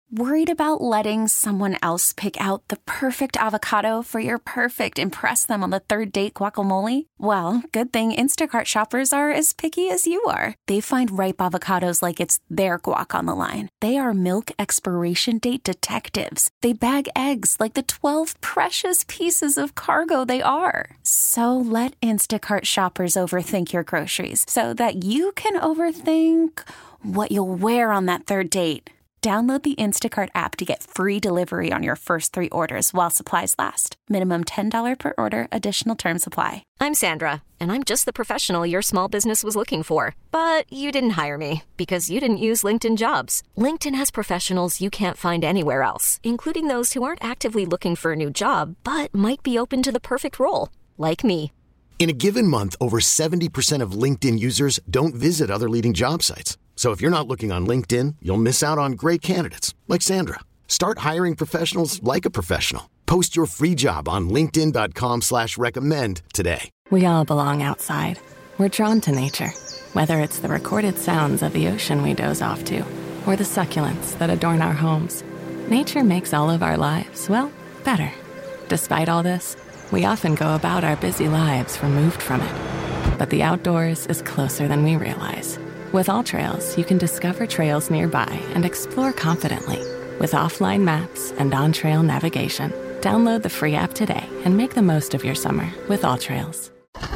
Worried about letting someone else pick out the perfect avocado for your perfect impress them on the third date guacamole? Well, good thing Instacart shoppers are as picky as you are. They find ripe avocados like it's their guac on the line. They are milk expiration date detectives. They bag eggs like the 12 precious pieces of cargo they are. So let Instacart shoppers overthink your groceries so that you can overthink what you'll wear on that third date. Download the Instacart app to get free delivery on your first 3 orders while supplies last. Minimum $10 per order. Additional terms apply. I'm Sandra, and I'm just the professional your small business was looking for. But you didn't hire me because you didn't use LinkedIn Jobs. LinkedIn has professionals you can't find anywhere else, including those who aren't actively looking for a new job, but might be open to the perfect role, like me. In a given month, over 70% of LinkedIn users don't visit other leading job sites. So if you're not looking on LinkedIn, you'll miss out on great candidates like Sandra. Start hiring professionals like a professional. Post your free job on linkedin.com/recommend today. We all belong outside. We're drawn to nature, whether it's the recorded sounds of the ocean we doze off to or the succulents that adorn our homes. Nature makes all of our lives, well, better. Despite all this, we often go about our busy lives removed from it. But the outdoors is closer than we realize. With AllTrails, you can discover trails nearby and explore confidently. With offline maps and on-trail navigation, download the free app today and make the most of your summer with AllTrails.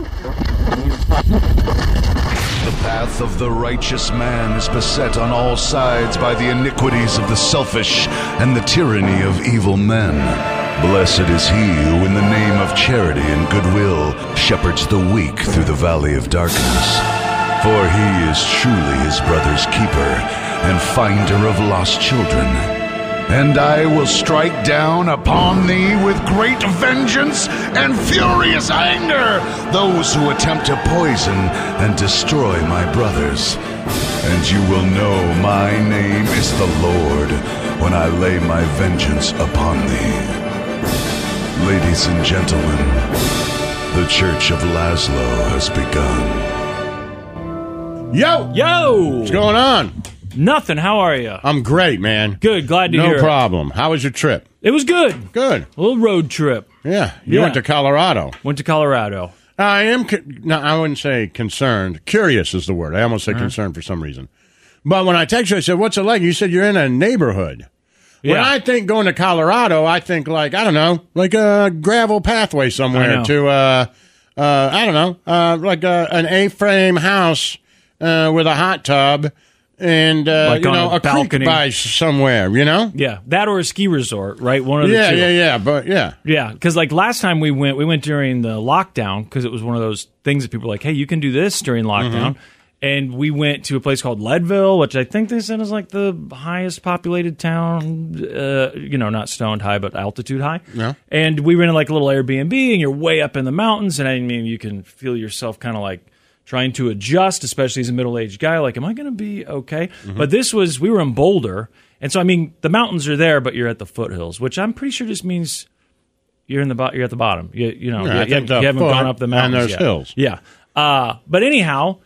The path of the righteous man is beset on all sides by the iniquities of the selfish and the tyranny of evil men. Blessed is he who in the name of charity and goodwill shepherds the weak through the valley of darkness. For he is truly his brother's keeper and finder of lost children. And I will strike down upon thee with great vengeance and furious anger those who attempt to poison and destroy my brothers. And you will know my name is the Lord when I lay my vengeance upon thee. Ladies and gentlemen, the Church of Laszlo has begun. Yo! What's going on? Nothing. How are you? I'm great, man. Good. Glad to hear it. No problem. How was your trip? It was good. Good. A little road trip. Yeah. You went to Colorado. Went to Colorado. I wouldn't say concerned. Curious is the word. I almost said concerned for some reason. But when I texted you, I said, what's it like? You said you're in a neighborhood. Yeah. When I think going to Colorado, I think like a gravel pathway somewhere to, an A-frame house with a hot tub and, a balcony. Creek by somewhere, Yeah, that or a ski resort, right? One of the two. Yeah, because like last time we went during the lockdown because it was one of those things that people were like, hey, you can do this during lockdown. Mm-hmm. And we went to a place called Leadville, which I think they said is like the highest populated town, not stoned high, but altitude high. Yeah. And we were in like a little Airbnb, and you're way up in the mountains, and I mean, you can feel yourself kind of like trying to adjust, especially as a middle-aged guy. Like, am I going to be okay? Mm-hmm. But we were in Boulder, and so I mean, the mountains are there, but you're at the foothills, which I'm pretty sure just means you're at the bottom. You haven't gone up the mountains and there's yet. Hills. Yeah. But anyhow.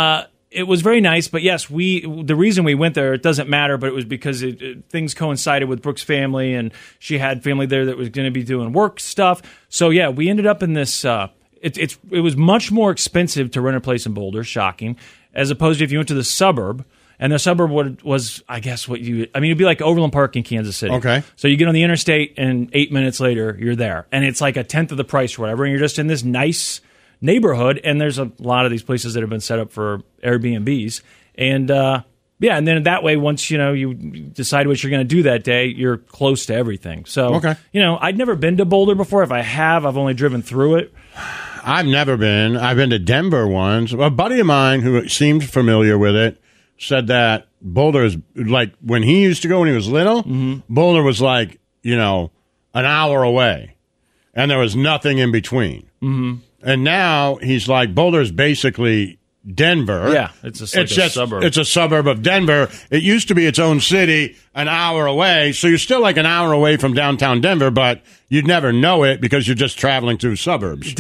It was very nice, but yes, the reason we went there, it doesn't matter, but it was because things coincided with Brooke's family, and she had family there that was going to be doing work stuff. So yeah, we ended up in this. It was much more expensive to rent a place in Boulder, shocking, as opposed to if you went to the suburb. And the suburb was, I guess, it'd be like Overland Park in Kansas City. Okay. So you get on the interstate, and 8 minutes later, you're there, and it's like a tenth of the price or whatever, and you're just in this nice neighborhood, and there's a lot of these places that have been set up for Airbnbs, and and then that way, once you decide what you're going to do that day, you're close to everything. So, I'd never been to Boulder before. If I have, I've only driven through it. I've never been. I've been to Denver once. A buddy of mine who seemed familiar with it said that Boulder is like when he used to go when he was little. Mm-hmm. Boulder was like an hour away, and there was nothing in between. Mm-hmm. And now he's like, Boulder's basically Denver. Yeah, it's a suburb. It's a suburb of Denver. It used to be its own city an hour away, so you're still like an hour away from downtown Denver, but you'd never know it because you're just traveling through suburbs.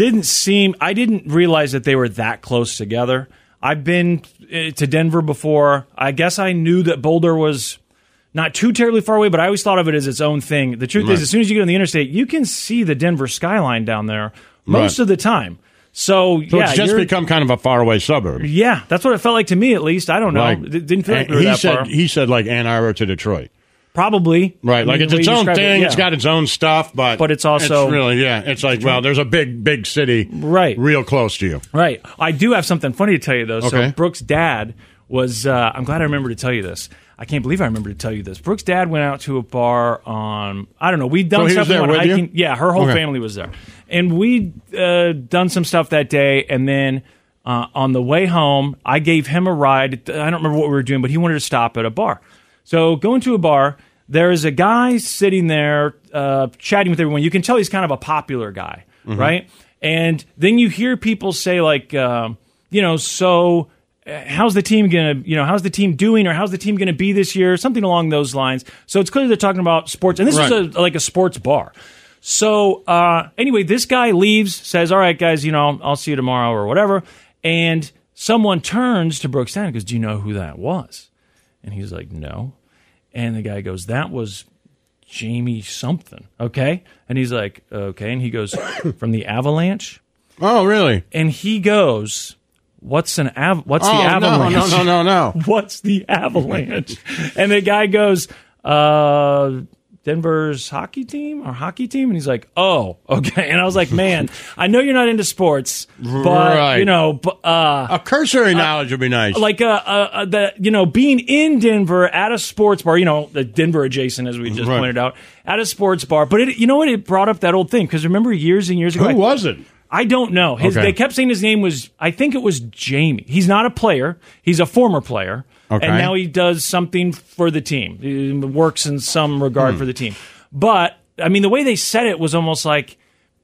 I didn't realize that they were that close together. I've been to Denver before. I guess I knew that Boulder was not too terribly far away, but I always thought of it as its own thing. The truth is, as soon as you get on the interstate, you can see the Denver skyline down there most of the time. So it's just become kind of a faraway suburb. Yeah, that's what it felt like to me, at least. I don't know. It didn't feel like we were that far. He said like Ann Arbor to Detroit. Probably. Right, like it's its own thing. It's got its own stuff, but it's also... It's really, it's like, well, there's a big city real close to you. Right. I do have something funny to tell you, though. Okay. So Brooks' dad was... I'm glad I remember to tell you this. I can't believe I remember to tell you this. Brooks' dad went out to a bar on... I don't know. We'd done stuff. There with hiking. You? Yeah, her whole family was there. And we'd done some stuff that day, and then... on the way home, I gave him a ride. I don't remember what we were doing, but he wanted to stop at a bar. So going to a bar, there is a guy sitting there chatting with everyone. You can tell he's kind of a popular guy, right? And then you hear people say like, so how's the team going to, how's the team doing, or how's the team going to be this year? Something along those lines. So it's clear they're talking about sports. And this is like a sports bar. So anyway, this guy leaves, says, all right, guys, I'll see you tomorrow or whatever. And someone turns to Brooks' dad and goes, do you know who that was? And he's like, no. And the guy goes, that was Jamie something, okay? And he's like, okay. And he goes, from the Avalanche? Oh, really? And he goes, what's the Avalanche? No. What's the Avalanche? And the guy goes, Denver's hockey team? And he's like, oh, okay. And I was like, man, I know you're not into sports, but, a cursory knowledge would be nice. Like, being in Denver at a sports bar, the Denver adjacent, as we just pointed out, at a sports bar. But it brought up that old thing, because remember years and years ago. Who was it? I don't know. They kept saying his name was, I think it was Jamie. He's not a player. He's a former player. Okay. And now he does something for the team. He works in some regard for the team. But, I mean, the way they said it was almost like,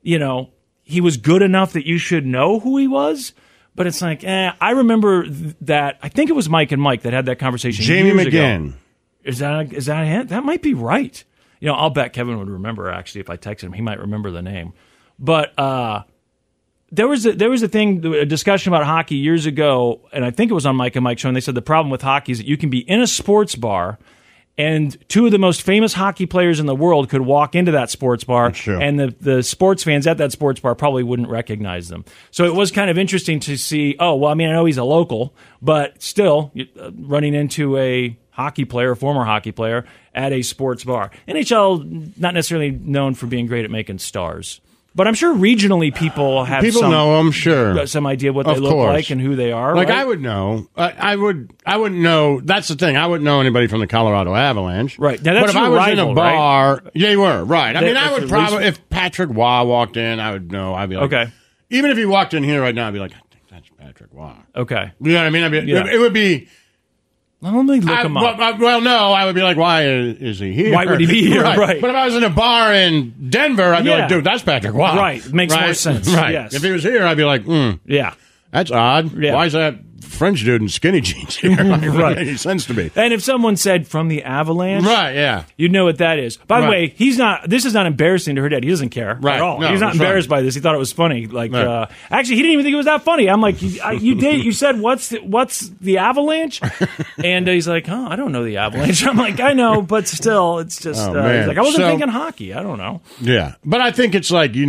he was good enough that you should know who he was. But it's like, I remember that. I think it was Mike and Mike that had that conversation. Jamie McGinn. Is that it? That might be right. I'll bet Kevin would remember, actually, if I texted him. He might remember the name. But, There was a discussion about hockey years ago, and I think it was on Mike and Mike show, and they said the problem with hockey is that you can be in a sports bar, and two of the most famous hockey players in the world could walk into that sports bar, and the sports fans at that sports bar probably wouldn't recognize them. So it was kind of interesting to see, I know he's a local, but still running into a hockey player, former hockey player, at a sports bar. NHL, not necessarily known for being great at making stars. But I'm sure regionally people have know them, sure, some idea what they look like and who they are. Like right? I would know. I wouldn't know. That's the thing. I wouldn't know anybody from the Colorado Avalanche. Right. Now, that's but if I was rival, in a bar, right? Yeah, you were right. I mean, I would probably if Patrick Waugh walked in, I would know. I'd be like, okay. Even if he walked in here right now, I'd be like, I think that's Patrick Waugh. Okay. You know what I mean? It would be. Let me look him up. Well, no, I would be like, why is he here? Why would he be here? Right. But if I was in a bar in Denver, I'd be like, dude, that's Patrick Waugh. Right. Makes more sense. Right. Yes. If he was here, I'd be like, yeah. That's odd. Yeah. Why is that French dude in skinny jeans here? Right. It doesn't make any sense to me. And if someone said from the Avalanche, right, yeah, you'd know what that is. By the way, this is not embarrassing to her dad. He doesn't care at all. No, he's not embarrassed by this. He thought it was funny. Like, actually, he didn't even think it was that funny. I'm like, you said what's the Avalanche? And he's like, I don't know the Avalanche. I'm like, I know, but still, it's just he's like, I wasn't thinking hockey. I don't know. Yeah, but I think it's like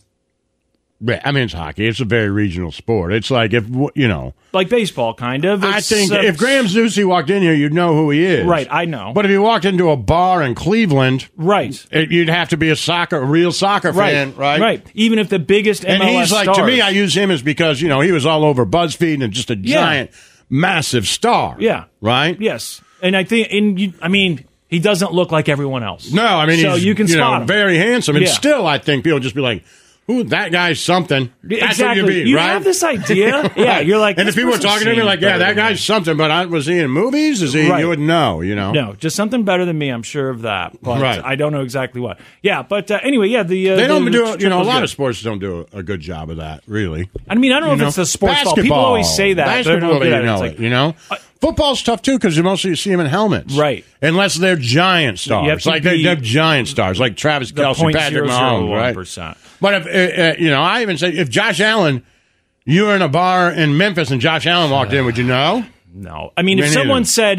I mean, it's hockey. It's a very regional sport. It's like like baseball, kind of. I think if Graham Zusi walked in here, you'd know who he is. Right, I know. But if he walked into a bar in Cleveland, right, you'd have to be a real soccer fan, right? Right. Even if the biggest MLS and he's like, stars. to me, I use him as because he was all over BuzzFeed and just a giant, massive star. Yeah. Right. Yes, and I think, he doesn't look like everyone else. No, I mean, so he's you can spot him. Very handsome, and still, I think people just be like, ooh, that guy's something. That's exactly. what you be, you right? have this idea. Yeah, you're like... And if people were talking to me like, yeah, that guy's something, but was he in movies? Is he? Right. You wouldn't know, No, just something better than me, I'm sure of that. But I don't know exactly what. Yeah, but anyway, they don't do, a lot of sports don't do a good job of that, really. I mean, I don't know if it's the sports fault. People always say that. Basketball, football's tough, too, because mostly you see them in helmets. Right. Unless they're giant stars. Like, they're giant stars, like Travis Kelce, Patrick Mahomes, right? But if, I even say, if Josh Allen, you were in a bar in Memphis and Josh Allen walked in, would you know? No. I mean, if someone said,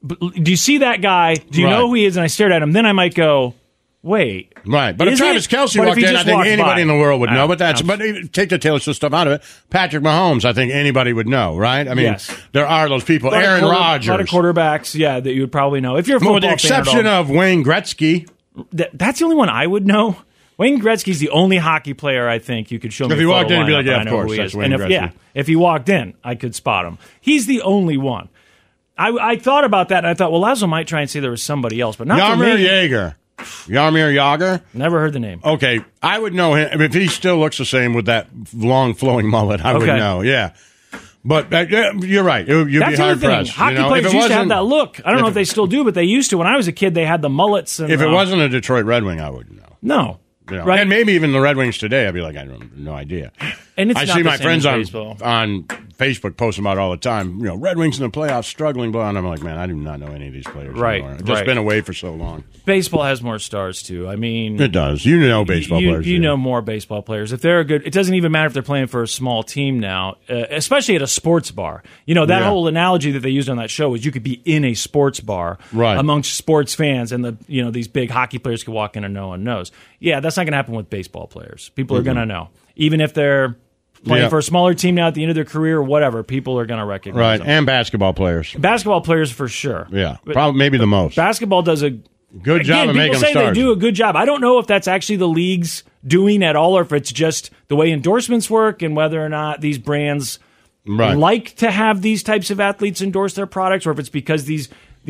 do you see that guy? Do you know who he is? And I stared at him. Then I might go, wait. Right. But if Travis Kelce walked in, I think anybody in the world would know. But take the Taylor Swift stuff out of it. Patrick Mahomes, I think anybody would know, right? I mean, there are those people. Aaron Rodgers. A lot of quarterbacks, that you would probably know. If you're a football with the exception of Wayne Gretzky. That's the only one I would know. Wayne Gretzky's the only hockey player I think you could show me. If he walked in, he'd be like, yeah, of course, that's Wayne Gretzky. If he walked in, I could spot him. He's the only one. I thought about that, and I thought, well, Lazo might try and say there was somebody else, but not Jaromir for me. Jagr. Jaromir Jagr? Never heard the name. Okay, I would know him. If he still looks the same with that long flowing mullet, I would know, yeah. But you're right. You'd be hard-pressed. Hockey players used to have that look. I don't know if they still do, but they used to. When I was a kid, they had the mullets. And, if it wasn't a Detroit Red Wing, I wouldn't know. No. Right. And maybe even the Red Wings today, I'd be like, I have no idea. And it's I see my friends on Facebook posting about it all the time. Red Wings in the playoffs, struggling, blah. And I'm like, man, I do not know any of these players anymore. I've just been away for so long. Baseball has more stars, too. I mean... It does. You know baseball players. You know more baseball players. If they're good... It doesn't even matter if they're playing for a small team now, especially at a sports bar. That whole analogy that they used on that show was you could be in a sports bar amongst sports fans, and these big hockey players could walk in and no one knows. Yeah, that's not going to happen with baseball players. People are going to know. Even if they're playing for a smaller team now at the end of their career or whatever, people are going to recognize them. And basketball players. Basketball players for sure. Yeah, probably maybe the most. Basketball does a good job of making them stars. People say they do a good job. I don't know if that's actually the league's doing at all or if it's just the way endorsements work and whether or not these brands like to have these types of athletes endorse their products or if it's because these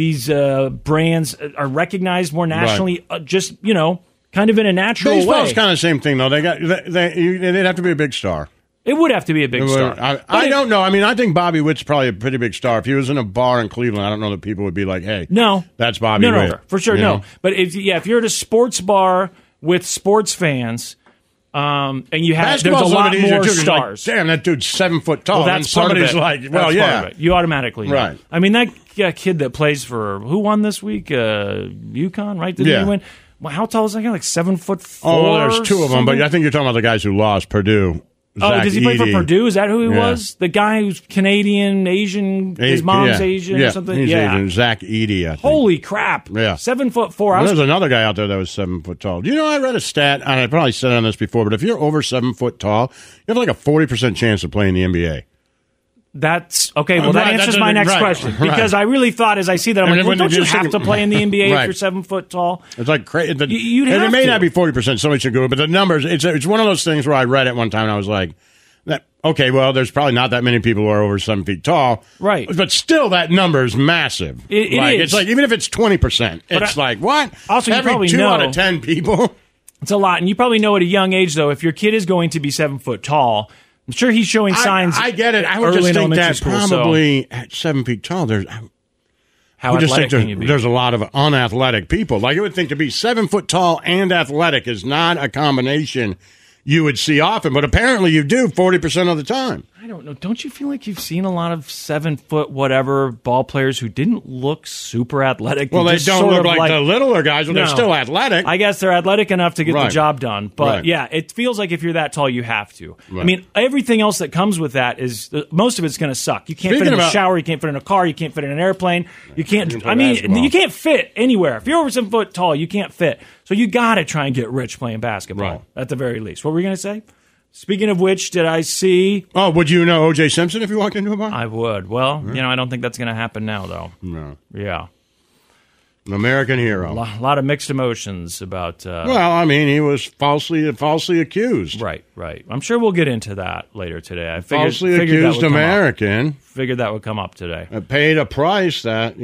brands are recognized more nationally kind of in a natural way. Baseball's kind of the same thing, though. They'd have to be a big star. It would have to be a big star. I don't know. I mean, I think Bobby Witt's probably a pretty big star. If he was in a bar in Cleveland, I don't know that people would be like, hey, that's Bobby Witt. No, for sure, no. But if you're at a sports bar with sports fans, and you have there's a lot more stars. Like, damn, that dude's 7 foot tall. Well, that's and somebody's part of it. like, well, part of it. You automatically know. Right. I mean, that kid that plays for who won this week? UConn, right? Didn't he win? Well, how tall is that guy? Like 7'4"? Oh, well, there's two of them, but I think you're talking about the guys who lost. Purdue. Does he play for Purdue? Is that who he was? The guy who's Canadian, Asian, his mom's Asian or something? He's Asian. Zach Edey, I think. Holy crap. Yeah. 7'4". Well, there's another guy out there that was 7 foot tall. Do you know, I read a stat, and I probably said on this before, but if you're over 7 foot tall, you have like a 40% chance of playing the NBA. That's okay. Well, that answers my next question because I really thought, as I see that, I'm like, well, don't you have to play in the NBA if you're 7 foot tall? It's like crazy. You'd have it may not be 40%. Somebody should go, but the numbers. It's one of those things where I read it one time and I was like, okay, well, there's probably not that many people who are over 7 feet tall, right? But still, that number is massive. It is. It's like even if it's 20%, it's like what? Also, every you probably 2 know, out of 10 people. It's a lot, and you probably know at a young age though, if your kid is going to be 7 foot tall. I'm sure he's showing signs. I get it. I would just think that probably at 7 feet tall, there's. How athletic can you be? There's a lot of unathletic people. Like you would think to be 7 foot tall and athletic is not a combination you would see often, but apparently you do 40% of the time. I don't know. Don't you feel like you've seen a lot of 7 foot whatever ball players who didn't look super athletic? Well, they don't look like the littler guys, but they're still athletic. I guess they're athletic enough to get the job done. But yeah, it feels like if you're that tall, you have to. Right. I mean, everything else that comes with that is most of it's going to suck. You can't fit in a shower. You can't fit in a car. You can't fit in an airplane. You can't. I mean, you can't fit anywhere. If you're over 7 foot tall, you can't fit. So you got to try and get rich playing basketball at the very least. What were you going to say? Speaking of which, did I see... Oh, would you know O.J. Simpson if you walked into a bar? I would. Well, I don't think that's going to happen now, though. No. Yeah. An American hero. A lot of mixed emotions about... well, I mean, he was falsely accused. Right. I'm sure we'll get into that later today. Falsely accused American. Figured that would come up today. Paid a price that,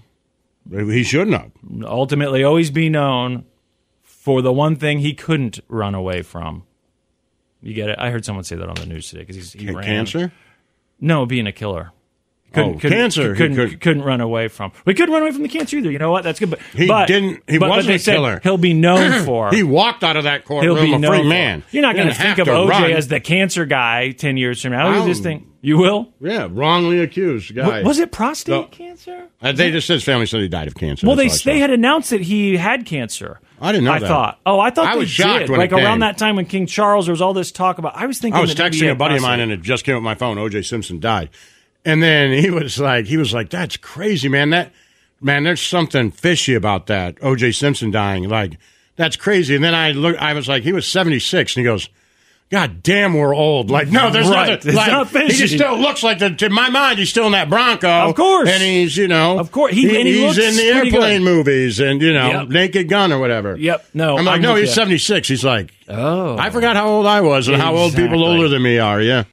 he shouldn't have. Ultimately, always be known for the one thing he couldn't run away from. You get it? I heard someone say that on the news today because he ran. Cancer? No, being a killer. Cancer. Couldn't run away from. We couldn't run away from the cancer either. You know what? That's good. But he wasn't a killer. He'll be known for. He walked out of that courtroom a free man. You're not going to think of OJ as the cancer guy 10 years from now. You just think you will. Yeah, wrongly accused guy. Was it prostate cancer? His family said he died of cancer. Well, they had announced that he had cancer. I didn't know that. I thought I was shocked when it came. Around that time when King Charles, there was all this talk about. I was texting a buddy of mine, and it just came up my phone. O.J. Simpson died, and then he was like, "That's crazy, man. Man, there's something fishy about that. O.J. Simpson dying. Like, that's crazy. And then I was like, he was 76. And he goes, God damn, we're old. Like, no, there's nothing. It's not fishy. He just still looks like, in my mind, he's still in that Bronco. Of course. And he's, Of course. He's looks in the airplane movies and, Yep. Naked Gun or whatever. Yep. No. I'm like, no, he's 76. He's like, oh. I forgot how old I was and how old people older than me are, yeah.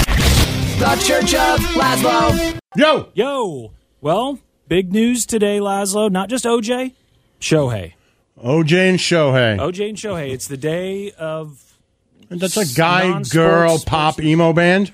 The Church of Laszlo. Yo. Well, big news today, Laszlo. Not just OJ, Shohei. OJ and Shohei. OJ and Shohei. It's the day of... That's a guy, girl, pop, emo band.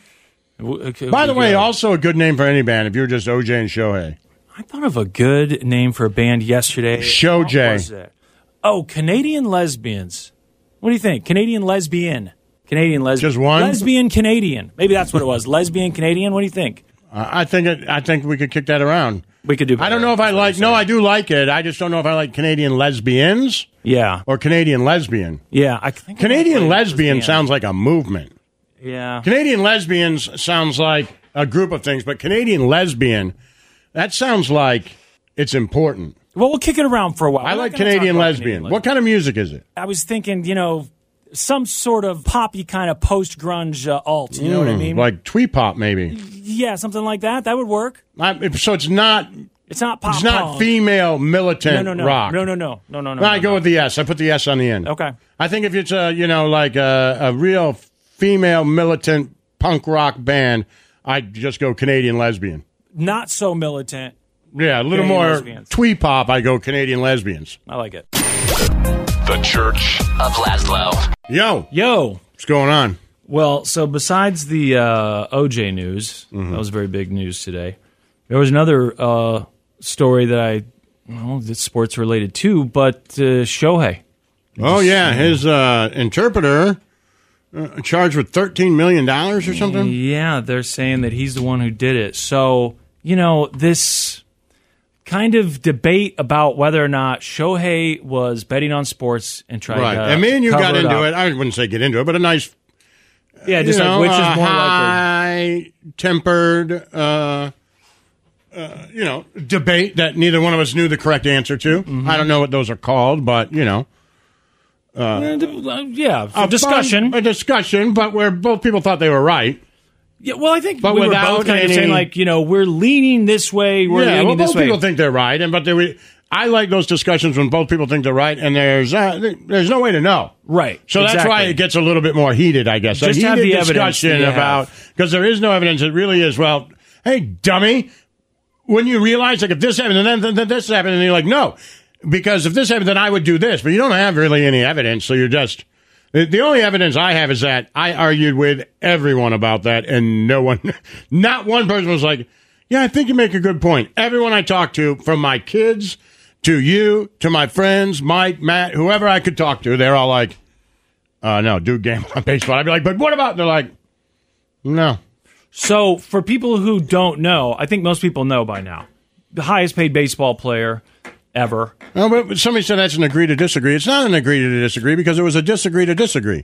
By the way, also a good name for any band if you're just OJ and Shohei. I thought of a good name for a band yesterday. Showjay. Oh, Canadian Lesbians. What do you think? Canadian Lesbian. Just one? Lesbian Canadian. Maybe that's what it was. Lesbian Canadian. What do you think? I think we could kick that around. We could do better. I don't know if I like... No, I do like it. I just don't know if I like Canadian Lesbians. Yeah. Or Canadian Lesbian. Yeah. I think Canadian Lesbian sounds like a movement. Yeah. Canadian Lesbians sounds like a group of things, but Canadian Lesbian, that sounds like it's important. Well, we'll kick it around for a while. I like Canadian Lesbian. What kind of music is it? I was thinking, some sort of poppy kind of post-grunge alt. You know what I mean? Like twee pop, maybe. Yeah, something like that. That would work. So it's not... It's not pop. It's not punk. female militant rock. No. I go with the S. I put the S on the end. Okay. I think if it's a real female militant punk rock band, I'd just go Canadian Lesbian. Not so militant. Yeah, a little Canadian more Lesbians. twee pop. I go Canadian Lesbians. I like it. The Church of Laszlo. Yo, what's going on? Well, so besides the OJ news, that was very big news today. There was another story that that's sports related too, but Shohei. Oh yeah, his interpreter charged with $13 million or something. Yeah, they're saying that he's the one who did it. So this kind of debate about whether or not Shohei was betting on sports and tried to and me and you got into up. it. I wouldn't say get into it, but a nice, yeah, just like which is more likely high-tempered, debate that neither one of us knew the correct answer to. Mm-hmm. I don't know what those are called, but a discussion, a discussion, but where both people thought they were right. Yeah, well, I think but we were both kind of saying, we're leaning this way, we're leaning this way. Both people think they're right, I like those discussions when both people think they're right, and there's no way to know. Right. So that's why it gets a little bit more heated, I guess. Just have the discussion about, because there is no evidence. It really is, well, hey, dummy, when you realize, if this happened, and then this happened, and you're like, no, because if this happened, then I would do this. But you don't have really any evidence, so you're just... The only evidence I have is that I argued with everyone about that, and not one person was like, yeah, I think you make a good point. Everyone I talked to, from my kids to you, to my friends, Mike, Matt, whoever I could talk to, they're all like, no, dude gamble on baseball. I'd be like, but what about? They're like, no. So for people who don't know, I think most people know by now, the highest paid baseball player ever. No, but somebody said that's an agree to disagree. It's not an agree to disagree because it was a disagree to disagree.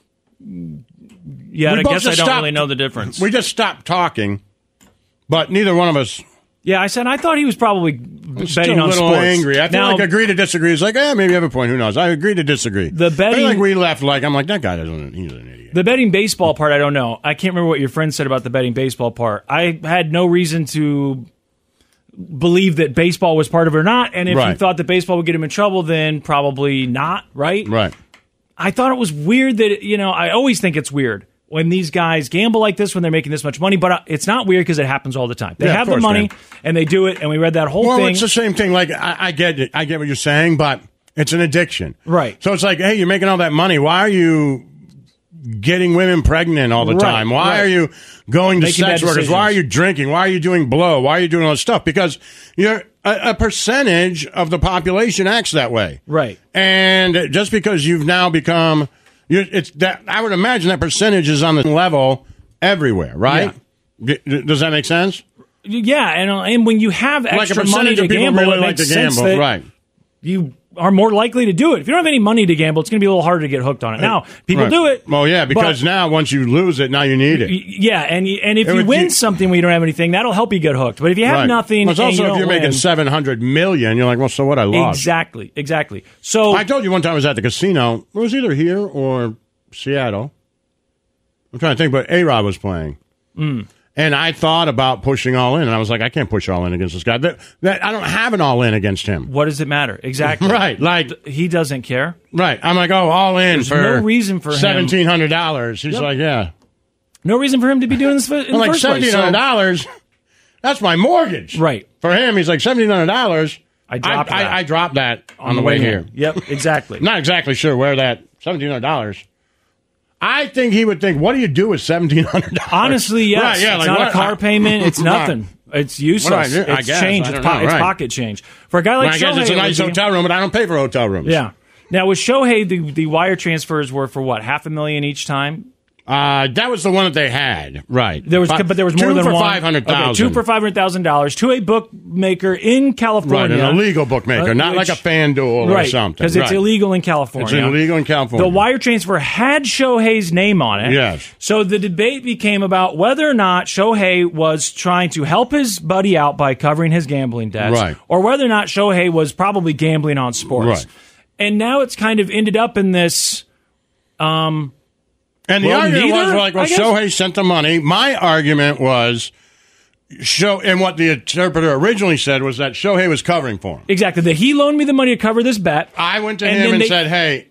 Yeah, I guess I don't really know the difference. We just stopped talking, but neither one of us. Yeah, I said I thought he was probably betting on sports. A little angry. I feel like agree to disagree is like, maybe you have a point. Who knows? I agree to disagree. The betting, I feel like we left I'm like, that guy doesn't. He's an idiot. The betting baseball part, I don't know. I can't remember what your friend said about the betting baseball part. I had no reason to believe that baseball was part of it or not, and if you thought that baseball would get him in trouble, then probably not, right? Right. I thought it was weird that, I always think it's weird when these guys gamble like this when they're making this much money, but it's not weird because it happens all the time. They have the money, and they do it, and we read that whole thing. Well, it's the same thing. Like, I get it. I get what you're saying, but it's an addiction. Right. So it's like, hey, you're making all that money. Why are you getting women pregnant all the time? Why are you going to sex workers? Why are you drinking? Why are you doing blow? Why are you doing all this stuff? Because you're a percentage of the population acts that way. Right. And just because you've now become, I would imagine that percentage is on the level everywhere, right? Yeah. Does that make sense? Yeah, and when you have extra money to gamble, really it like makes to sense gamble, that right? you are more likely to do it. If you don't have any money to gamble, it's going to be a little harder to get hooked on it. Now, people do it. Well, yeah, because now once you lose it, now you need it. Yeah, and if you win something when you don't have anything, that'll help you get hooked. But if you have nothing, well, also if you're making $700 million, you're like, well, so what? I lost. Exactly. So I told you one time I was at the casino. It was either here or Seattle. I'm trying to think, but A-Rod was playing. And I thought about pushing all in, and I was like, I can't push all in against this guy. I don't have an all in against him. What does it matter? Exactly. Right. Like he doesn't care. Right. I'm like, all in There's for no reason for $1,700. He's like, yeah. No reason for him to be doing this in the like first place. $1,700. That's my mortgage. Right. For him, he's like $1,700. I dropped that on the way here. Yep, exactly. Not exactly sure where that $1,700. I think he would think, what do you do with $1,700? Honestly, yes. Right, yeah, it's like, not a car payment. It's nothing. It's useless. It's change. It's pocket change. For a guy like Shohei, I guess it's a nice hotel room, but I don't pay for hotel rooms. Yeah. Now, with Shohei, the wire transfers were for what, $500,000 each time? That was the one that they had, right? But there was more than one. $500,000. Okay, two for $500,000 to a bookmaker in California. Right, an illegal bookmaker, not like a FanDuel or something. Because it's illegal in California. It's illegal in California. The wire transfer had Shohei's name on it. Yes. So the debate became about whether or not Shohei was trying to help his buddy out by covering his gambling debts, right, or whether or not Shohei was probably gambling on sports. Right. And now it's kind of ended up in this. And the argument was like, well, Shohei sent the money. My argument was, and what the interpreter originally said was that Shohei was covering for him. Exactly. That he loaned me the money to cover this bet. I went to him and said, hey,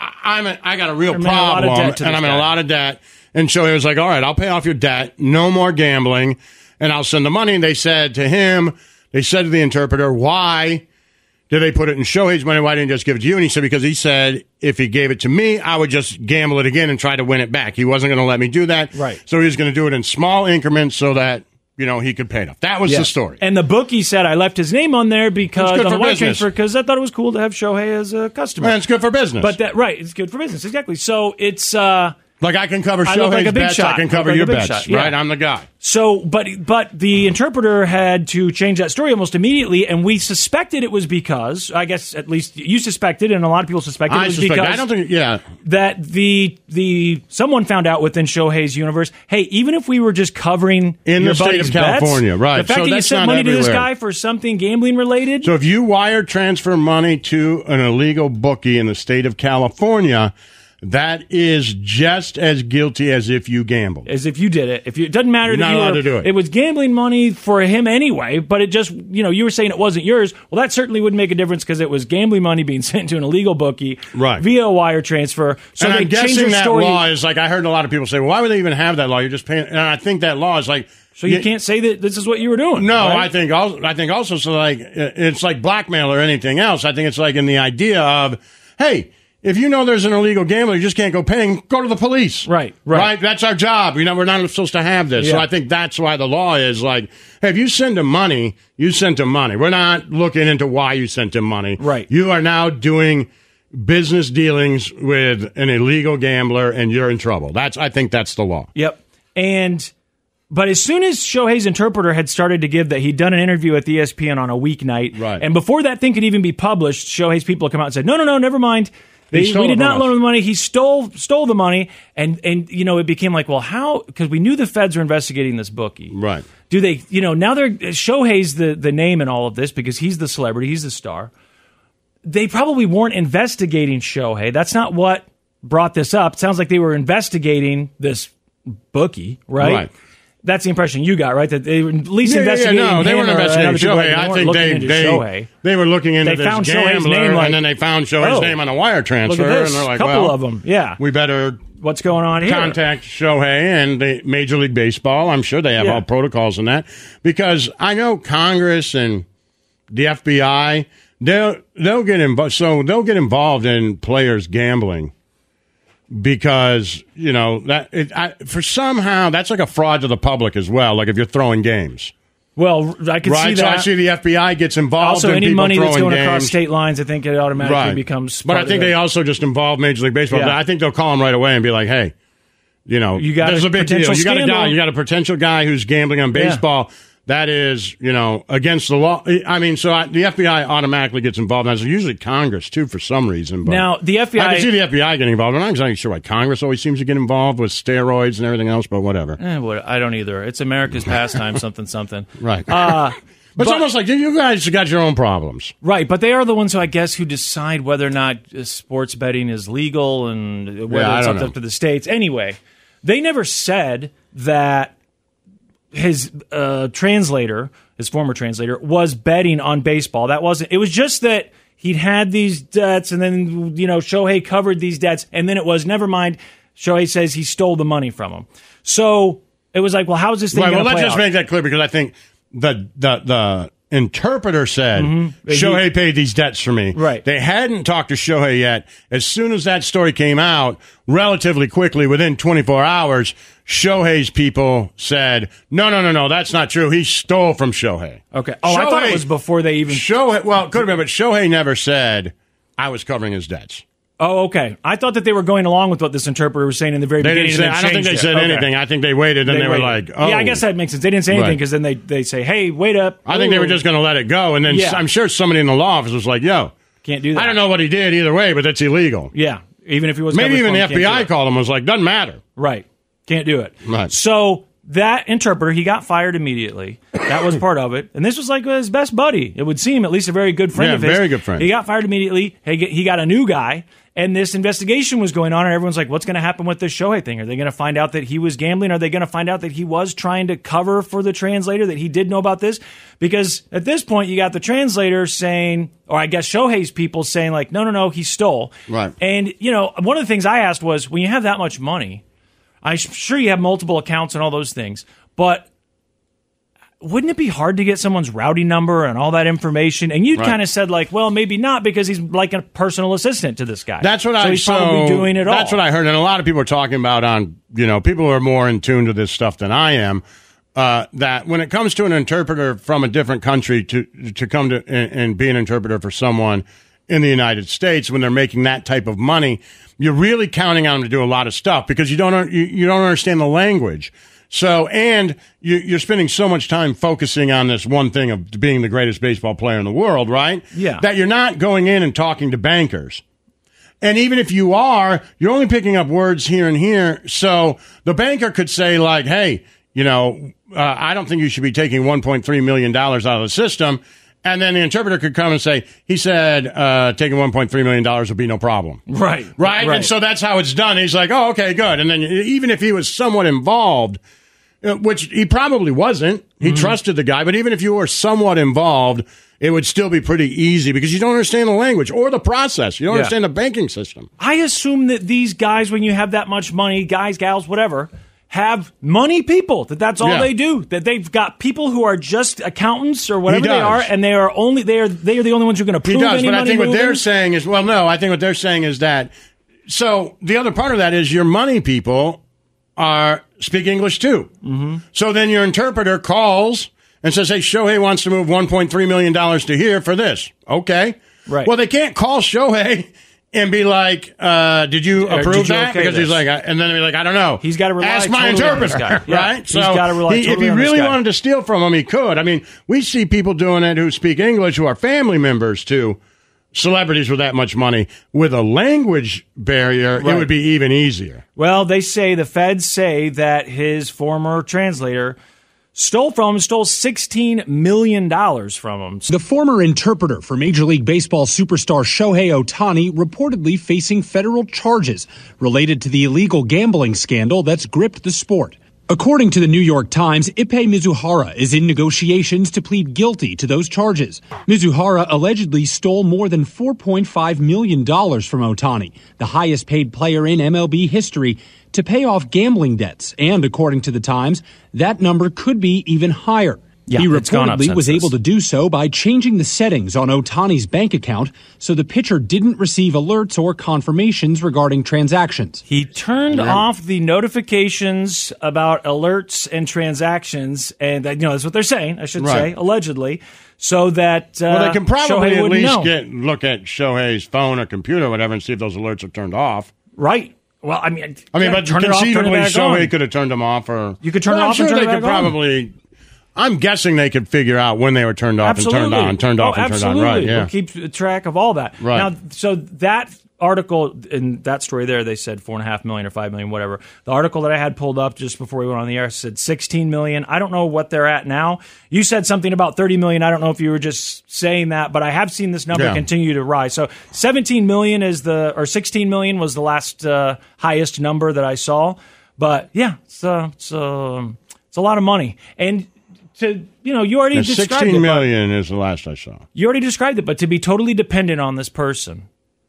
I got a real problem, and I'm in a lot of debt. And Shohei was like, all right, I'll pay off your debt. No more gambling, and I'll send the money. And they said to him, they said to the interpreter, why did they put it in Shohei's money? Why didn't he just give it to you? And he said, because he said, if he gave it to me, I would just gamble it again and try to win it back. He wasn't going to let me do that. Right. So he was going to do it in small increments so that, he could pay it off. That was the story. And the bookie said, I left his name on there because on the wire transfer, because I thought it was cool to have Shohei as a customer. And it's good for business. But it's good for business. Exactly. So it's like I can cover Shohei's bets, I can cover your bets, right? I'm the guy. So, but the interpreter had to change that story almost immediately, and we suspected it was because, I guess at least you suspected, and a lot of people suspected it was because I don't think, that the someone found out within Shohei's universe, hey, even if we were just covering in your the state of California, bets, right? the fact that you sent money to this guy for something gambling related. So if you wire transfer money to an illegal bookie in the state of California, that is just as guilty as if you gambled. As if you did it. It doesn't matter. You're not allowed to do it. It was gambling money for him anyway, but it just, you were saying it wasn't yours. Well, that certainly wouldn't make a difference because it was gambling money being sent to an illegal bookie via a wire transfer. So and they I'm guessing that story. law is like, I heard a lot of people say, well, why would they even have that law? You're just paying. And I think that law is like, so you can't say that this is what you were doing. No, right? I think also so like it's like blackmail or anything else. I think it's like in the idea of, hey, if you know there's an illegal gambler, you just can't go paying, go to the police. Right. That's our job. We're not supposed to have this. So I think that's why the law is like, hey, if you send him money, you sent him money. We're not looking into why you sent him money. Right. You are now doing business dealings with an illegal gambler, and you're in trouble. I think that's the law. Yep. But as soon as Shohei's interpreter had started to give that he'd done an interview at the ESPN on a weeknight, and before that thing could even be published, Shohei's people come out and said, no, never mind. We did not loan him the money. He stole the money, and it became like, well, how? Because we knew the feds were investigating this bookie. Right. Do they? Now Shohei's the name in all of this because he's the celebrity, he's the star. They probably weren't investigating Shohei. That's not what brought this up. It sounds like they were investigating this bookie, right? That's the impression you got, right? That they were at least investigating. No, they weren't investigating Shohei. I think they were looking into this gambler, and then they found Shohei's name on a wire transfer, look at this. and they're like, couple of them, we better. What's going on here? Contact Shohei and the Major League Baseball. I'm sure they have all protocols in that because I know Congress and the FBI they'll get involved. So they'll get involved in players gambling. Because, for somehow, that's like a fraud to the public as well, like if you're throwing games. Well, I can see that. So I see the FBI gets involved also, in any people money that's going games. across state lines, I think it automatically becomes But I think they also just involve Major League Baseball. I think they'll call them right away and be like, hey, you got there's a big deal. You got a potential guy who's gambling on baseball. that is, against the law. I mean, so the FBI automatically gets involved. And it's usually Congress, too, for some reason. But now, the FBI... I can see the FBI getting involved. I'm not exactly sure why Congress always seems to get involved with steroids and everything else, but whatever. I don't either. It's America's pastime, something. Right. But it's almost like you guys got your own problems. Right, but they are the ones who decide whether or not sports betting is legal and whether it's up to the states. Anyway, they never said that his translator, his former translator, was betting on baseball. That wasn't. It was just that he'd had these debts, and then Shohei covered these debts, and then it was never mind. Shohei says he stole the money from him. So it was like, well, how is this thing going to play out? Let's just make that clear, because I think the interpreter said, Shohei paid these debts for me. Right. They hadn't talked to Shohei yet. As soon as that story came out, relatively quickly, within 24 hours, Shohei's people said, no, that's not true. He stole from Shohei. Okay. Oh, I thought it was before they even... Shohei, well, it could have been, but Shohei never said, I was covering his debts. Oh, okay. I thought that they were going along with what this interpreter was saying in the very beginning. I don't think they said anything. I think they waited, and they were like, oh. Yeah, I guess that makes sense. They didn't say anything because then they say, hey, wait up. I think they were just going to let it go, and then I'm sure somebody in the law office was like, yo. Can't do that. I don't know what he did either way, but that's illegal. Yeah, even if he was... Maybe even the FBI called him and was like, doesn't matter. Right. Can't do it. Right. So that interpreter, he got fired immediately. That was part of it. And this was like his best buddy. It would seem, at least a very good friend of his. Yeah, very good friend. He got fired immediately. He got a new guy. And this investigation was going on, and everyone's like, what's going to happen with this Shohei thing? Are they going to find out that he was gambling? Are they going to find out that he was trying to cover for the translator, that he did know about this? Because at this point, you got the translator saying, or I guess Shohei's people saying, like, no, he stole. Right. And, one of the things I asked was, when you have that much money, I'm sure you have multiple accounts and all those things, but wouldn't it be hard to get someone's routing number and all that information? And you kind of said, like, well, maybe not, because he's like a personal assistant to this guy. That's what he's probably doing it all. That's what I heard, and a lot of people are talking about on, people who are more in tune to this stuff than I am, that when it comes to an interpreter from a different country to come to and be an interpreter for someone in the United States, when they're making that type of money, you're really counting on them to do a lot of stuff because you don't understand the language. So, and you're spending so much time focusing on this one thing of being the greatest baseball player in the world, right? Yeah. That you're not going in and talking to bankers. And even if you are, you're only picking up words here and here. So the banker could say, like, hey, I don't think you should be taking $1.3 million out of the system. And then the interpreter could come and say, he said, taking $1.3 million would be no problem. Right. And so that's how it's done. He's like, oh, okay, good. And then even if he was somewhat involved, which he probably wasn't, he trusted the guy, but even if you were somewhat involved, it would still be pretty easy because you don't understand the language or the process. You don't understand the banking system. I assume that these guys, when you have that much money, guys, gals, whatever, have money people, that's all they do, that they've got people who are just accountants or whatever they are, and they are the only ones who are going to prove any money. But I think what they're saying is, I think what they're saying is that, so the other part of that is your money people speak English too. Mm-hmm. So then your interpreter calls and says, hey, Shohei wants to move $1.3 million to here for this. Okay. Right. Well, they can't call Shohei and be like, did you approve that? Okay because he's like, and then they'll be like, I don't know. He's got to rely Ask my totally interpreter, on this guy. right? He's got to rely totally if he on really this guy. wanted to steal from him, he could. I mean, we see people doing it who speak English who are family members to celebrities with that much money. With a language barrier, it would be even easier. Well, the feds say that his former translator stole $16 million from him. The former interpreter for Major League Baseball superstar Shohei Ohtani reportedly facing federal charges related to the illegal gambling scandal that's gripped the sport. According to the New York Times, Ippei Mizuhara is in negotiations to plead guilty to those charges. Mizuhara allegedly stole more than $4.5 million from Ohtani, the highest paid player in MLB history, to pay off gambling debts. And according to the Times, that number could be even higher. Yeah, he reportedly was able to do so by changing the settings on Ohtani's bank account so the pitcher didn't receive alerts or confirmations regarding transactions. He turned off the notifications about alerts and transactions, and that's what they're saying, I should say, allegedly, so that they can probably Shohei at least know. look at Shohei's phone or computer or whatever and see if those alerts are turned off. Right. Well, I mean, but turn it off, conceivably turn it back Shohei on. could have turned them off, or you could turn it off and turn it back on. I'm guessing they could figure out when they were turned off and turned on, turned off and turned on. Right, yeah. We'll keep track of all that. Right. Now, so that article in that story there, they said $4.5 million or $5 million, whatever. The article that I had pulled up just before we went on the air said $16 million. I don't know what they're at now. You said something about $30 million. I don't know if you were just saying that, but I have seen this number continue to rise. So $17 million or $16 million was the last highest number that I saw. But yeah, it's a lot of money. And you already described it. $16 million is the last I saw. You already described it, but to be totally dependent on this person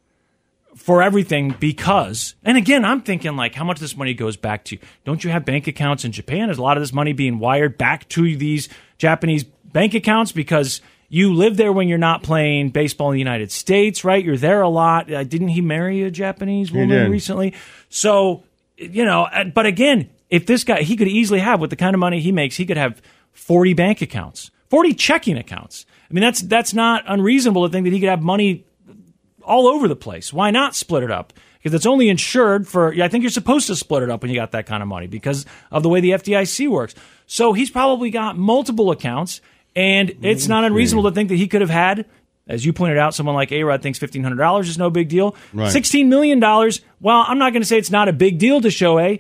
for everything because, and again, I'm thinking like how much of this money goes back to you. Don't you have bank accounts in Japan? Is a lot of this money being wired back to these Japanese bank accounts because you live there when you're not playing baseball in the United States, right? You're there a lot. Didn't he marry a Japanese woman recently? So, but again, if this guy, he could easily have, with the kind of money he makes, he could have 40 bank accounts, 40 checking accounts. I mean, that's not unreasonable to think that he could have money all over the place. Why not split it up? Because it's only insured for, I think you're supposed to split it up when you got that kind of money because of the way the FDIC works. So he's probably got multiple accounts, and it's not unreasonable to think that he could have had, as you pointed out, someone like A-Rod thinks $1,500 is no big deal. Right. $16 million, well, I'm not going to say it's not a big deal to Shohei.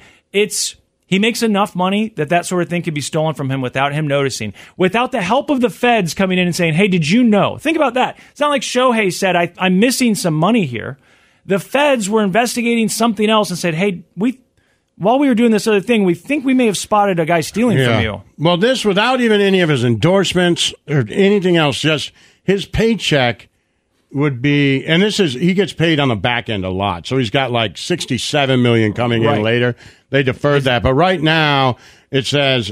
He makes enough money that sort of thing could be stolen from him without him noticing. Without the help of the feds coming in and saying, hey, did you know? Think about that. It's not like Shohei said, I'm missing some money here. The feds were investigating something else and said, hey, while we were doing this other thing, we think we may have spotted a guy stealing from you. Well, this, without even any of his endorsements or anything else, just his paycheck would be, and he gets paid on the back end a lot. So he's got like $67 million coming in later. They deferred that. But right now, it says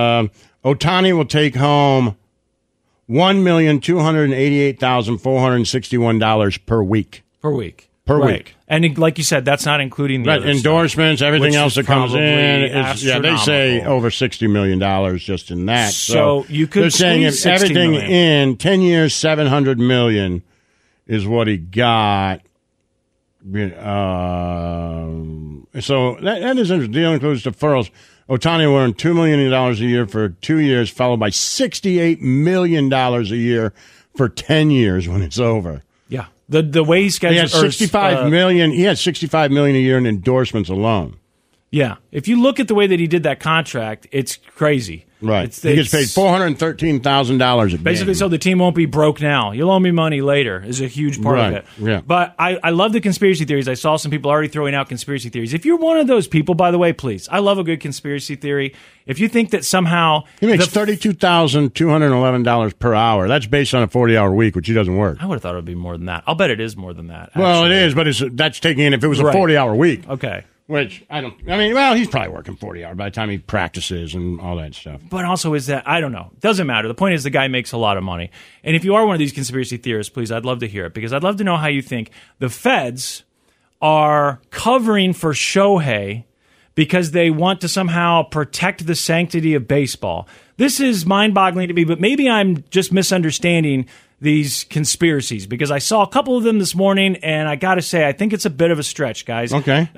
Ohtani will take home $1,288,461 per week. Per week. Per week. And like you said, that's not including the other endorsements, stuff, everything else that comes in. They say over $60 million just in that. So you could they're saying if everything in 10 years, $700 million is what he got. So that is interesting. The deal includes deferrals. Ohtani will earn $2 million a year for 2 years, followed by $68 million a year for 10 years when it's over. Yeah. The way he schedules, he had $65 million. He had $65 million a year in endorsements alone. Yeah, if you look at the way that he did that contract, it's crazy. Right, he gets paid $413,000 a basically, so the team won't be broke now. You'll owe me money later is a huge part of it. Yeah. But I love the conspiracy theories. I saw some people already throwing out conspiracy theories. If you're one of those people, by the way, please, I love a good conspiracy theory. If you think that somehow he makes $32,211 per hour, that's based on a 40-hour week, which he doesn't work. I would have thought it would be more than that. I'll bet it is more than that. Well, it is, but that's taking in if it was a 40-hour week. Okay. Which, he's probably working 40 hours by the time he practices and all that stuff. But also is that, I don't know. Doesn't matter. The point is the guy makes a lot of money. And if you are one of these conspiracy theorists, please, I'd love to hear it. Because I'd love to know how you think the feds are covering for Shohei because they want to somehow protect the sanctity of baseball. This is mind-boggling to me, but maybe I'm just misunderstanding these conspiracies because I saw a couple of them this morning, and I got to say, I think it's a bit of a stretch, guys. Okay.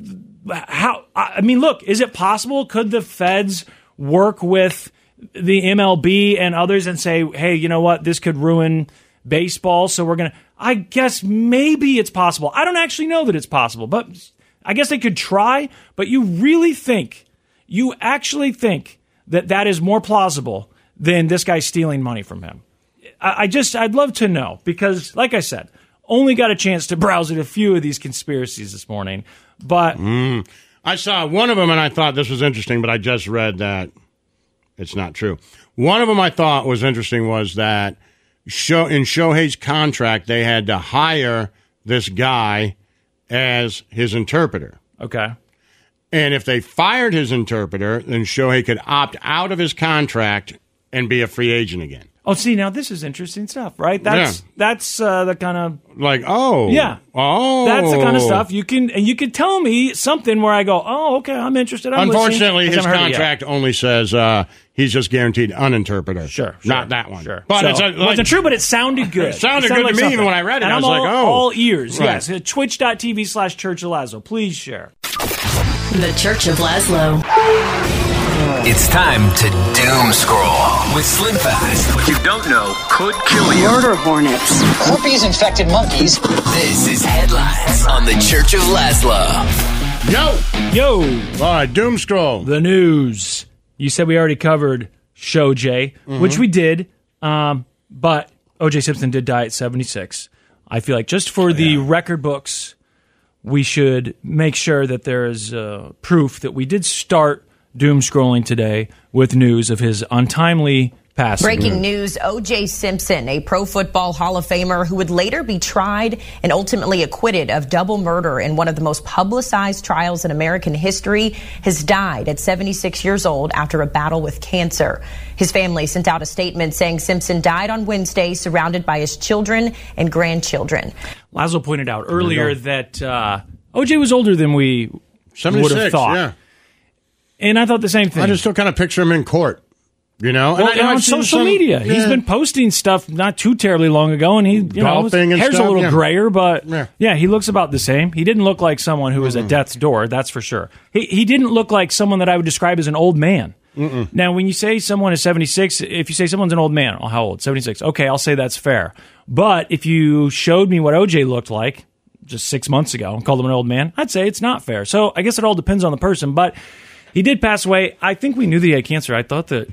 Look, is it possible? Could the feds work with the MLB and others and say, hey, you know what? This could ruin baseball, so we're going to... I guess maybe it's possible. I don't actually know that it's possible, but I guess they could try, but you actually think that is more plausible than this guy stealing money from him? I'd love to know because, like I said, only got a chance to browse at a few of these conspiracies this morning. But I saw one of them and I thought this was interesting, but I just read that it's not true. One of them I thought was interesting was that in Shohei's contract, they had to hire this guy as his interpreter. Okay. And if they fired his interpreter, then Shohei could opt out of his contract and be a free agent again. Oh, see, now this is interesting stuff, right? That's the kind of that's the kind of stuff you could tell me something where I go, oh, okay, I'm interested. Unfortunately, his contract only says he's just guaranteed an interpreter. Sure, not that one. Sure, but it wasn't true, but it sounded good. It sounded good to me even when I read it. And I was all ears. Right. Yes, Twitch.tv/Church of Lazlo. Please share. The Church of Lazlo. It's time to doom scroll with Slim Fast. What you don't know could kill you. Murder hornets. Herpes-infected monkeys. This is Headlines on the Church of Laszlo. Yo! All right, doom scroll. The news. You said we already covered Show J, which we did, but O.J. Simpson did die at 76. I feel like just for the record books, we should make sure that there is proof that we did start doom scrolling today with news of his untimely passing. Breaking news, O.J. Simpson, a Pro Football Hall of Famer who would later be tried and ultimately acquitted of double murder in one of the most publicized trials in American history, has died at 76 years old after a battle with cancer. His family sent out a statement saying Simpson died on Wednesday surrounded by his children and grandchildren. Laszlo pointed out earlier that O.J. was older than we would have thought. Yeah. And I thought the same thing. I just still kind of picture him in court, you know? Well, and on social media. He's been posting stuff not too terribly long ago, and his hair's a little grayer, but he looks about the same. He didn't look like someone who was at death's door, that's for sure. He didn't look like someone that I would describe as an old man. Now, when you say someone is 76, if you say someone's an old man, how old? 76. Okay, I'll say that's fair. But if you showed me what OJ looked like just 6 months ago and called him an old man, I'd say it's not fair. So I guess it all depends on the person, but he did pass away. I think we knew that he had cancer. I thought we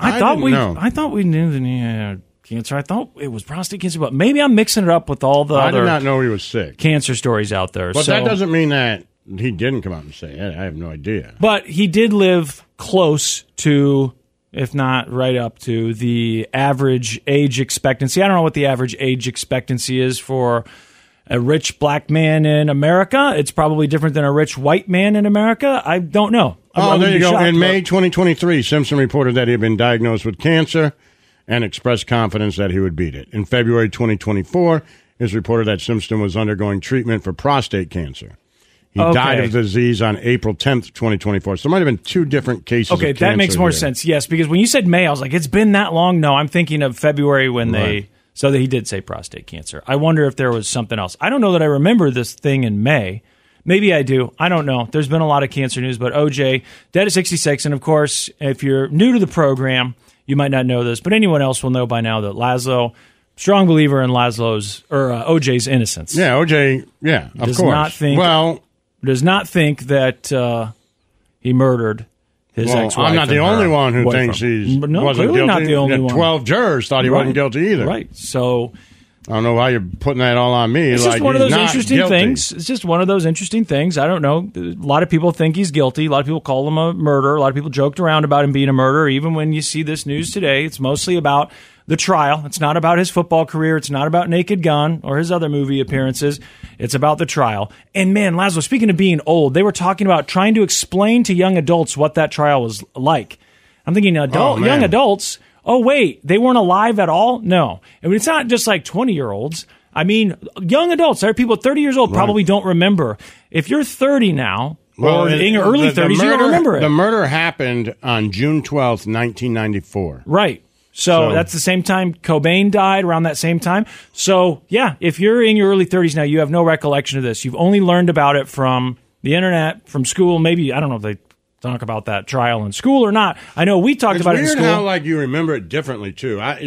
knew that he had cancer. I thought it was prostate cancer, but maybe I'm mixing it up with all the other I did not know he was sick. Cancer stories out there. But that doesn't mean that he didn't come out and say it. I have no idea. But he did live close to, if not right up to, the average age expectancy. I don't know what the average age expectancy is for a rich black man in America. It's probably different than a rich white man in America. I don't know. There you go. In May 2023, Simpson reported that he had been diagnosed with cancer and expressed confidence that he would beat it. In February 2024, it was reported that Simpson was undergoing treatment for prostate cancer. He died of the disease on April 10th, 2024. So there might have been two different cases of cancer. That makes more sense, yes, because when you said May, I was like, it's been that long? No, I'm thinking of February when so that he did say prostate cancer. I wonder if there was something else. I don't know that I remember this thing in May. Maybe I do. I don't know. There's been a lot of cancer news, but OJ, dead at 66. And, of course, if you're new to the program, you might not know this, but anyone else will know by now that Laszlo, strong believer in OJ's innocence. Yeah, OJ, of course. Does not think that he murdered his ex-wife. I'm not the only one who thinks he wasn't guilty. Not the only one. 12 jurors thought he wasn't guilty either. Right. So I don't know why you're putting that all on me. It's just one of those interesting things. It's just one of those interesting things. I don't know. A lot of people think he's guilty. A lot of people call him a murderer. A lot of people joked around about him being a murderer. Even when you see this news today, it's mostly about the trial. It's not about his football career. It's not about Naked Gun or his other movie appearances. It's about the trial. And man, Laszlo, speaking of being old, they were talking about trying to explain to young adults what that trial was like. I'm thinking young adults, oh, wait, they weren't alive at all? No. I mean, it's not just like 20-year-olds. I mean, young adults, there are people 30 years old probably don't remember. If you're 30 now, or in your early 30s, you don't remember it. The murder happened on June 12th, 1994. Right. So that's the same time Cobain died, around that same time. So, yeah, if you're in your early 30s now, you have no recollection of this. You've only learned about it from the internet, from school. Maybe, I don't know if they talk about that trial in school or not. I know we talked about it in school. It's weird how, you remember it differently, too. I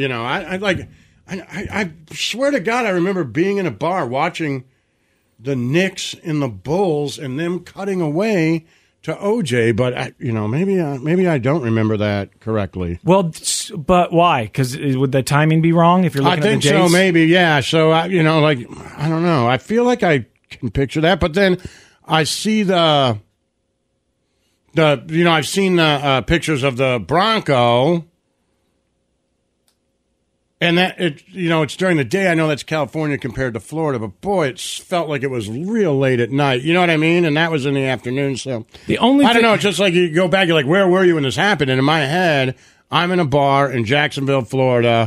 swear to God, I remember being in a bar watching the Knicks and the Bulls and them cutting away to OJ, but maybe I don't remember that correctly. Well, but why? Because would the timing be wrong if you're looking at the dates? I think so, maybe, yeah. So, I don't know. I feel like I can picture that, but then I see I've seen the pictures of the Bronco, and that it's during the day. I know that's California compared to Florida, but boy, it felt like it was real late at night. You know what I mean? And that was in the afternoon. So I don't know. It's just like you go back. You're like, where were you when this happened? And in my head, I'm in a bar in Jacksonville, Florida.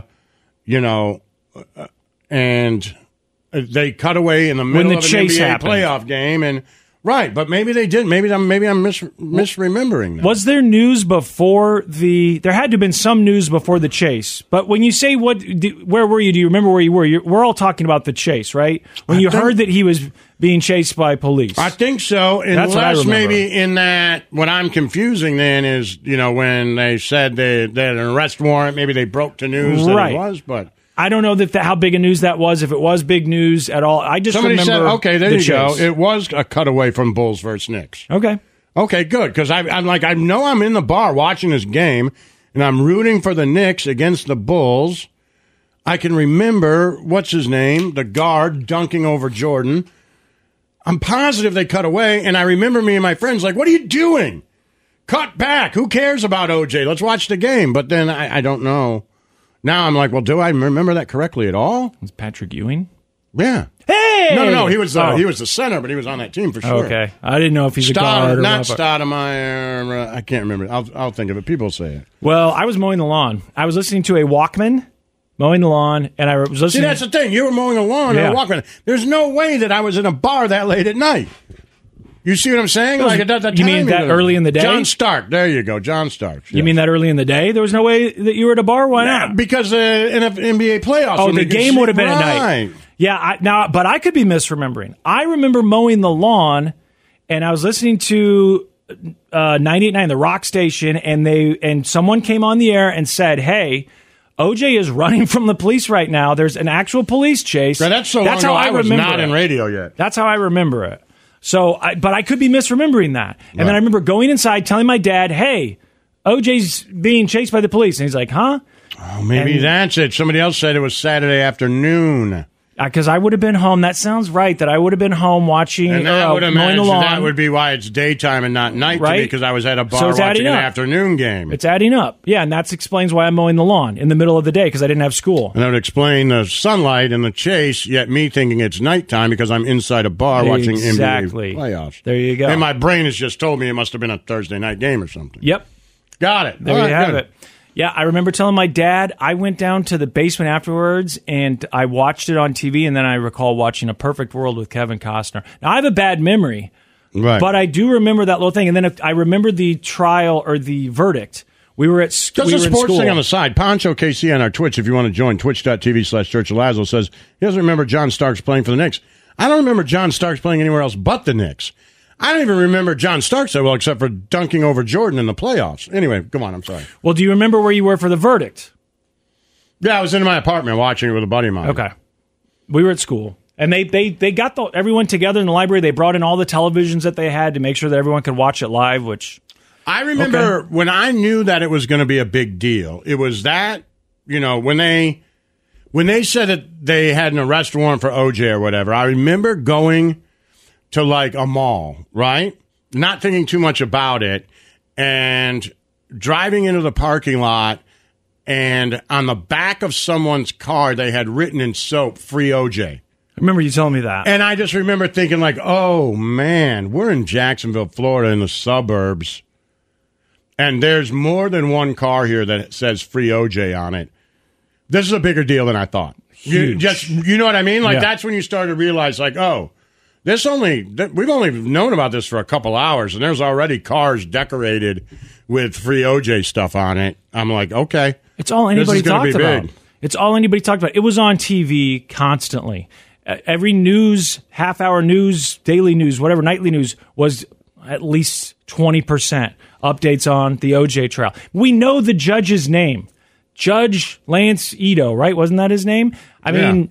And they cut away in the middle of an NBA playoff game, and Right, but maybe they didn't. Maybe I'm misremembering that. Was there news before there had to have been some news before the chase. But when you say where were you? Do you remember where you were? We're all talking about the chase, right? When you heard that he was being chased by police. I think so. That's what I unless remember. maybe in that, what I'm confusing then is, when they said they had an arrest warrant, maybe they broke the news that it was, but... I don't know how big a news that was, if it was big news at all. I just Somebody remember said, okay, there the you chase. go. It was a cutaway from Bulls versus Knicks. Okay. Okay, good, because I'm like, I know I'm in the bar watching this game, and I'm rooting for the Knicks against the Bulls. I can remember, what's his name, the guard dunking over Jordan. I'm positive they cut away, and I remember me and my friends like, what are you doing? Cut back. Who cares about OJ? Let's watch the game. But then I don't know. Now I'm like, well, do I remember that correctly at all? It's Patrick Ewing? Yeah. Hey! No, he was the center, but he was on that team for sure. Okay. I didn't know if he's a guard or not what. Stoudemire. I can't remember. I'll think of it. People say it. Well, I was mowing the lawn. I was listening to a Walkman, mowing the lawn, and I was listening. See, that's the thing. You were mowing the lawn and walking. There's no way that I was in a bar that late at night. You see what I'm saying? You mean that early in the day? John Stark. There you go. John Stark. Yes. You mean that early in the day? There was no way that you were at a bar? Why not? Because in an NBA playoffs. Oh, the game would have been at night. Yeah, but I could be misremembering. I remember mowing the lawn, and I was listening to 98.9, the rock station, and someone came on the air and said, hey, OJ is running from the police right now. There's an actual police chase. Now, that's long ago. I was not in radio yet. That's how I remember it. So, but I could be misremembering that. And then I remember going inside, telling my dad, hey, OJ's being chased by the police. And he's like, huh? Oh, maybe that's it. Somebody else said it was Saturday afternoon. Because I would have been home. That sounds right, that I would have been home watching, and that would mowing the lawn. That would be why it's daytime and not night to me, because I was at a bar watching an afternoon game. It's adding up. Yeah, and that explains why I'm mowing the lawn in the middle of the day, because I didn't have school. And that would explain the sunlight and the chase, yet me thinking it's nighttime because I'm inside a bar watching NBA playoffs. There you go. And my brain has just told me it must have been a Thursday night game or something. Yep. Got it. There you have it. Yeah, I remember telling my dad, I went down to the basement afterwards and I watched it on TV, and then I recall watching A Perfect World with Kevin Costner. Now, I have a bad memory, but I do remember that little thing. And then I remember the trial or the verdict. We were at school. Just a sports thing on the side. Poncho KC on our Twitch, if you want to join, twitch.tv/Church of Lazlo, says he doesn't remember John Starks playing for the Knicks. I don't remember John Starks playing anywhere else but the Knicks. I don't even remember John Starks that well, except for dunking over Jordan in the playoffs. Anyway, come on, I'm sorry. Well, do you remember where you were for the verdict? Yeah, I was in my apartment watching it with a buddy of mine. Okay. We were at school. And they got everyone together in the library. They brought in all the televisions that they had to make sure that everyone could watch it live, which... I remember when I knew that it was going to be a big deal. It was that, when they said that they had an arrest warrant for OJ or whatever, I remember going to like a mall, right? Not thinking too much about it, and driving into the parking lot, and on the back of someone's car, they had written in soap, "Free OJ." I remember you telling me that. And I just remember thinking like, oh man, we're in Jacksonville, Florida in the suburbs, and there's more than one car here that says "Free OJ" on it. This is a bigger deal than I thought. Huge. You know what I mean? Like that's when you start to realize like, oh, we've only known about this for a couple hours, and there's already cars decorated with Free OJ stuff on it. I'm like, okay. It's all anybody talked about. It's all anybody talked about. It was on TV constantly. Every news, half-hour news, daily news, whatever, nightly news was at least 20% updates on the OJ trial. We know the judge's name. Judge Lance Ito, right? Wasn't that his name? I mean...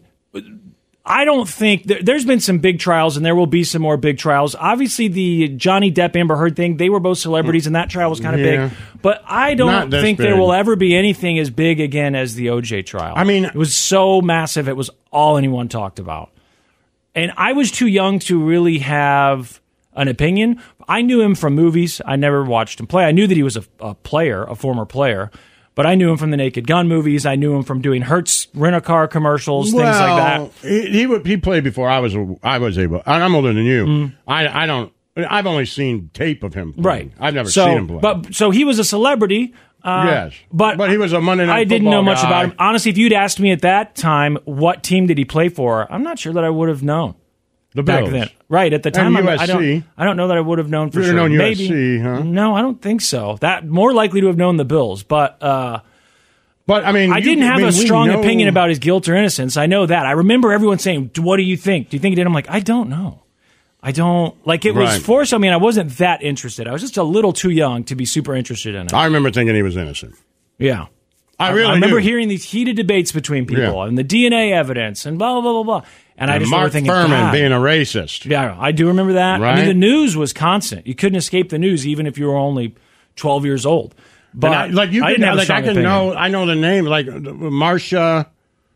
I don't think there's been some big trials, and there will be some more big trials. Obviously, the Johnny Depp Amber Heard thing, they were both celebrities, and that trial was kind of big. But I don't think there will ever be anything as big again as the OJ trial. I mean, it was so massive; it was all anyone talked about. And I was too young to really have an opinion. I knew him from movies. I never watched him play. I knew that he was a player, a former player. But I knew him from the Naked Gun movies. I knew him from doing Hertz rent-a-car commercials, things like that. He played before I was able. I'm older than you. I've only seen tape of him playing. Right. I've never seen him play. So he was a celebrity. Yes. But he was a Monday Night Football I didn't know much guy. about him. Honestly, if you'd asked me at that time what team did he play for, I'm not sure that I would have known. The back Bills. then. Right, at the time, And I don't know that I would have known for You sure. would have known Maybe. USC, huh? No, I don't think so. That more likely to have known the Bills, but I mean, I didn't have a strong opinion about his guilt or innocence. I know that. I remember everyone saying, "What do you think? Do you think he did?" I'm like, I don't know. I don't like it was Right. forced. I mean, I wasn't that interested. I was just a little too young to be super interested in it. I remember thinking he was innocent. Yeah. I really remember do. hearing these heated debates between people and the DNA evidence and blah, blah, blah, blah. And I just Mark remember thinking, Furman God. being a racist. Yeah, I do remember that. I mean, Right? the news was constant. You couldn't escape the news even if you were only 12 years old. But I didn't have a strong opinion. I know the name, like Marsha.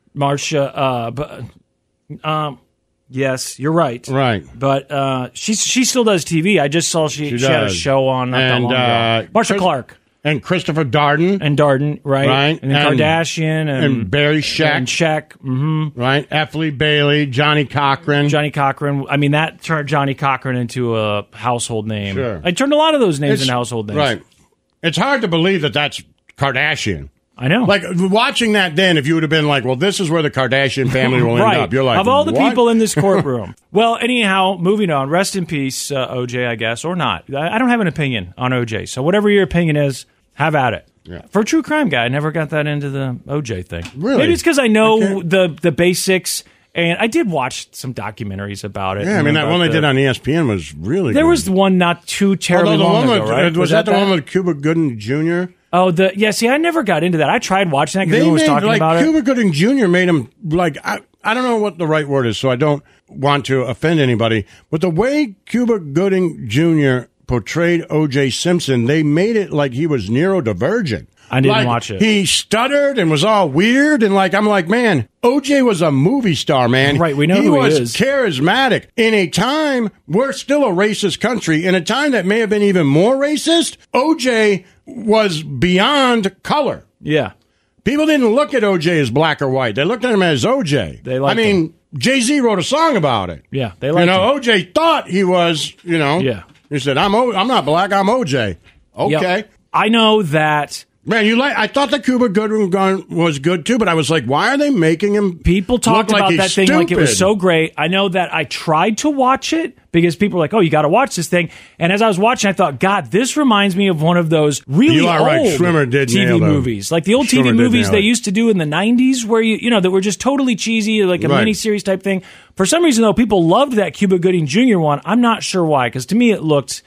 Yes, you're right. Right. But she still does TV. I just saw she had a show on not that long ago. Marsha Clark. And Christopher Darden. Right. And then Kardashian. And Barry Scheck. And Scheck. Mm-hmm. Right. Effley Bailey. Johnny Cochran. I mean, that turned Johnny Cochran into a household name. Sure. I turned a lot of those names into household names. Right. It's hard to believe that that's Kardashian. I know. Like, watching that then, if you would have been like, well, this is where the Kardashian family will end up. You're like, of all the what? people in this courtroom. Well, anyhow, moving on. Rest in peace, OJ, I guess, or not. I don't have an opinion on OJ. So whatever your opinion is, have at it. Yeah. For a true crime guy, I never got that into the OJ thing. Really? Maybe it's because I know the basics. And I did watch some documentaries about it. Yeah, I mean, that one they did on ESPN was really There good. was one not too terribly long ago, right? Was that the one with Cuba Gooding Jr.? Oh, see, I never got into that. I tried watching that because everyone was talking about it. Cuba Gooding Jr. made him, like, I don't know what the right word is, so I don't want to offend anybody, but the way Cuba Gooding Jr. portrayed O.J. Simpson, they made it like he was neurodivergent. I didn't watch it. He stuttered and was all weird, and I'm like, man, O.J. was a movie star, man. Right, we know he who he was is. Charismatic. In a time, we're still a racist country, in a time that may have been even more racist, O.J. was beyond color. Yeah. People didn't look at O.J. as black or white. They looked at him as O.J. They liked him. Jay-Z wrote a song about it. Yeah, they liked him. O.J. thought he was, Yeah. He said, I'm not black, I'm O.J. Okay. Yep. I know that. Man, I thought the Cuba Gooding gun was good too, but I was like, why are they making him? People talked look about like that he's thing like it was stupid? so great. I know that I tried to watch it because people were like, "Oh, you got to watch this thing." And as I was watching, I thought, "God, this reminds me of one of those really You are old right. Schwimmer did nail TV them. movies, like the old Schwimmer TV did movies nail they it. used to do in the '90s, where that were just totally cheesy, like a Right. miniseries type thing." For some reason, though, people loved that Cuba Gooding Jr. one. I'm not sure why, because to me it looked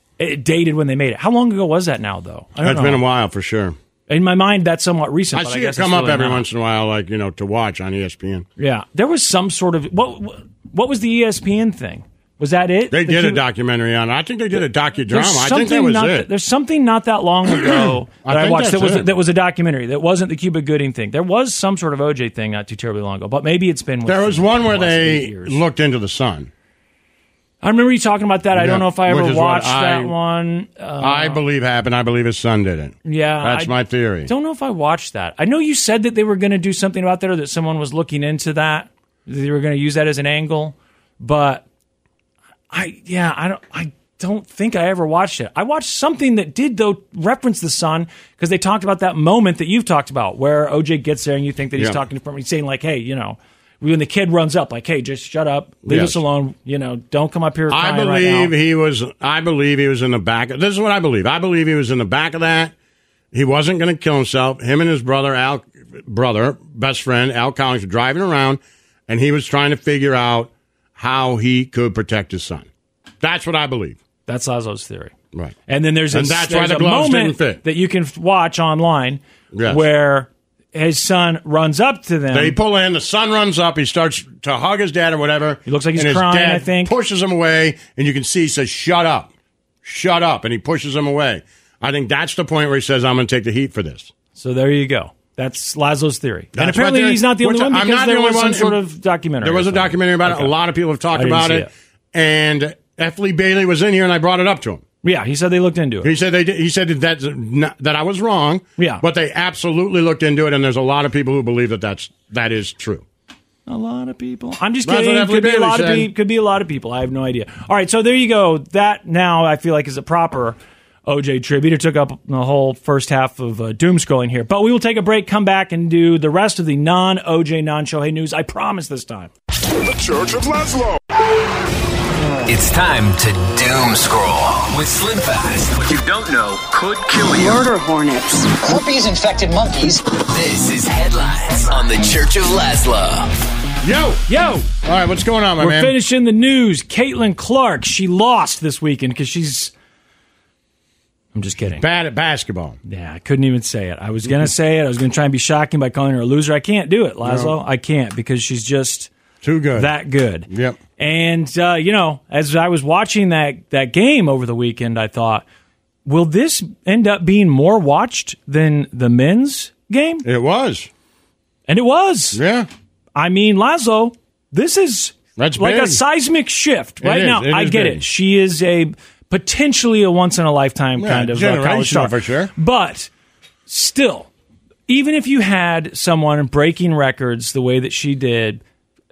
dated when they made it. How long ago was that now, though? I don't That's know. been a while for sure. In my mind, that's somewhat recent. I but see guess it come it's up really every not. once in a while, to watch on ESPN. Yeah, there was some sort of what was the ESPN thing? Was that it? They did a documentary on it. I think they did a docudrama. There's I think that was it. There's something not that long ago that I think watched that's it. that was a documentary that wasn't the Cuba Gooding thing. There was some sort of OJ thing not too terribly long ago, but maybe it's been. There was one where the last 8 they years. looked into the sun. I remember you talking about that. I Yeah, don't know if I which ever is what watched that one. I believe happened. I believe his son did it. Yeah, That's my theory. Don't know if I watched that. I know you said that they were going to do something about that, or that someone was looking into that. They were going to use that as an angle, but I don't think I ever watched it. I watched something that did, though, reference the son, because they talked about that moment that you've talked about, where OJ gets there and you think that he's talking to him, he's saying like, "Hey, when the kid runs up, like, hey, just shut up, leave us alone, don't come up here crying I right now." believe he was in the back. This is what I believe. I believe he was in the back of that. He wasn't going to kill himself. Him and his best friend, Al Collins, were driving around, and he was trying to figure out how he could protect his son. That's what I believe. That's Laszlo's theory. Right. And then there's why the a gloves didn't moment fit. that you can watch online where his son runs up to them. They pull in, the son runs up, he starts to hug his dad or whatever. He looks like he's and his crying, dad I think. pushes him away, and you can see he says, "Shut up. Shut up," and he pushes him away. I think that's the point where he says, "I'm going to take the heat for this." So there you go. That's Laszlo's theory. And That's apparently my theory. he's not the only one, I'm because not there the only was some one. sort of documentary. There was a documentary about it. A lot of people have talked I didn't about see it. And Effley Bailey was in here, and I brought it up to him. Yeah, he said they looked into it. He said he said that I was wrong. Yeah, but they absolutely looked into it, and there's a lot of people who believe that is true. A lot of people. I'm just That's kidding. what Effley Bailey said. Could be a lot of people. I have no idea. All right, so there you go. That now I feel like is a proper OJ tribute. It took up the whole first half of doom scrolling here, but we will take a break, come back, and do the rest of the non-OJ, non-Shohei news. I promise this time. The Church of Laszlo. It's time to doom scroll with Slim Fast. What you don't know could kill you. Murder hornets. Herpes-infected monkeys. This is Headlines on the Church of Laszlo. Yo! All right, what's going on, my man? We're finishing the news. Caitlin Clark, she lost this weekend because she's... I'm just kidding. Bad at basketball. Yeah, I couldn't even say it. I was going to say it. I was going to try and be shocking by calling her a loser. I can't do it, Laszlo. No. I can't because she's just... Too good. That good. Yep. And, as I was watching that game over the weekend, I thought, will this end up being more watched than the men's game? It was. And it was. Yeah. I mean, Laszlo, this is That's like big. a seismic shift. Right now, I get big. it. She is potentially a once-in-a-lifetime kind of college star. For sure. But still, even if you had someone breaking records the way that she did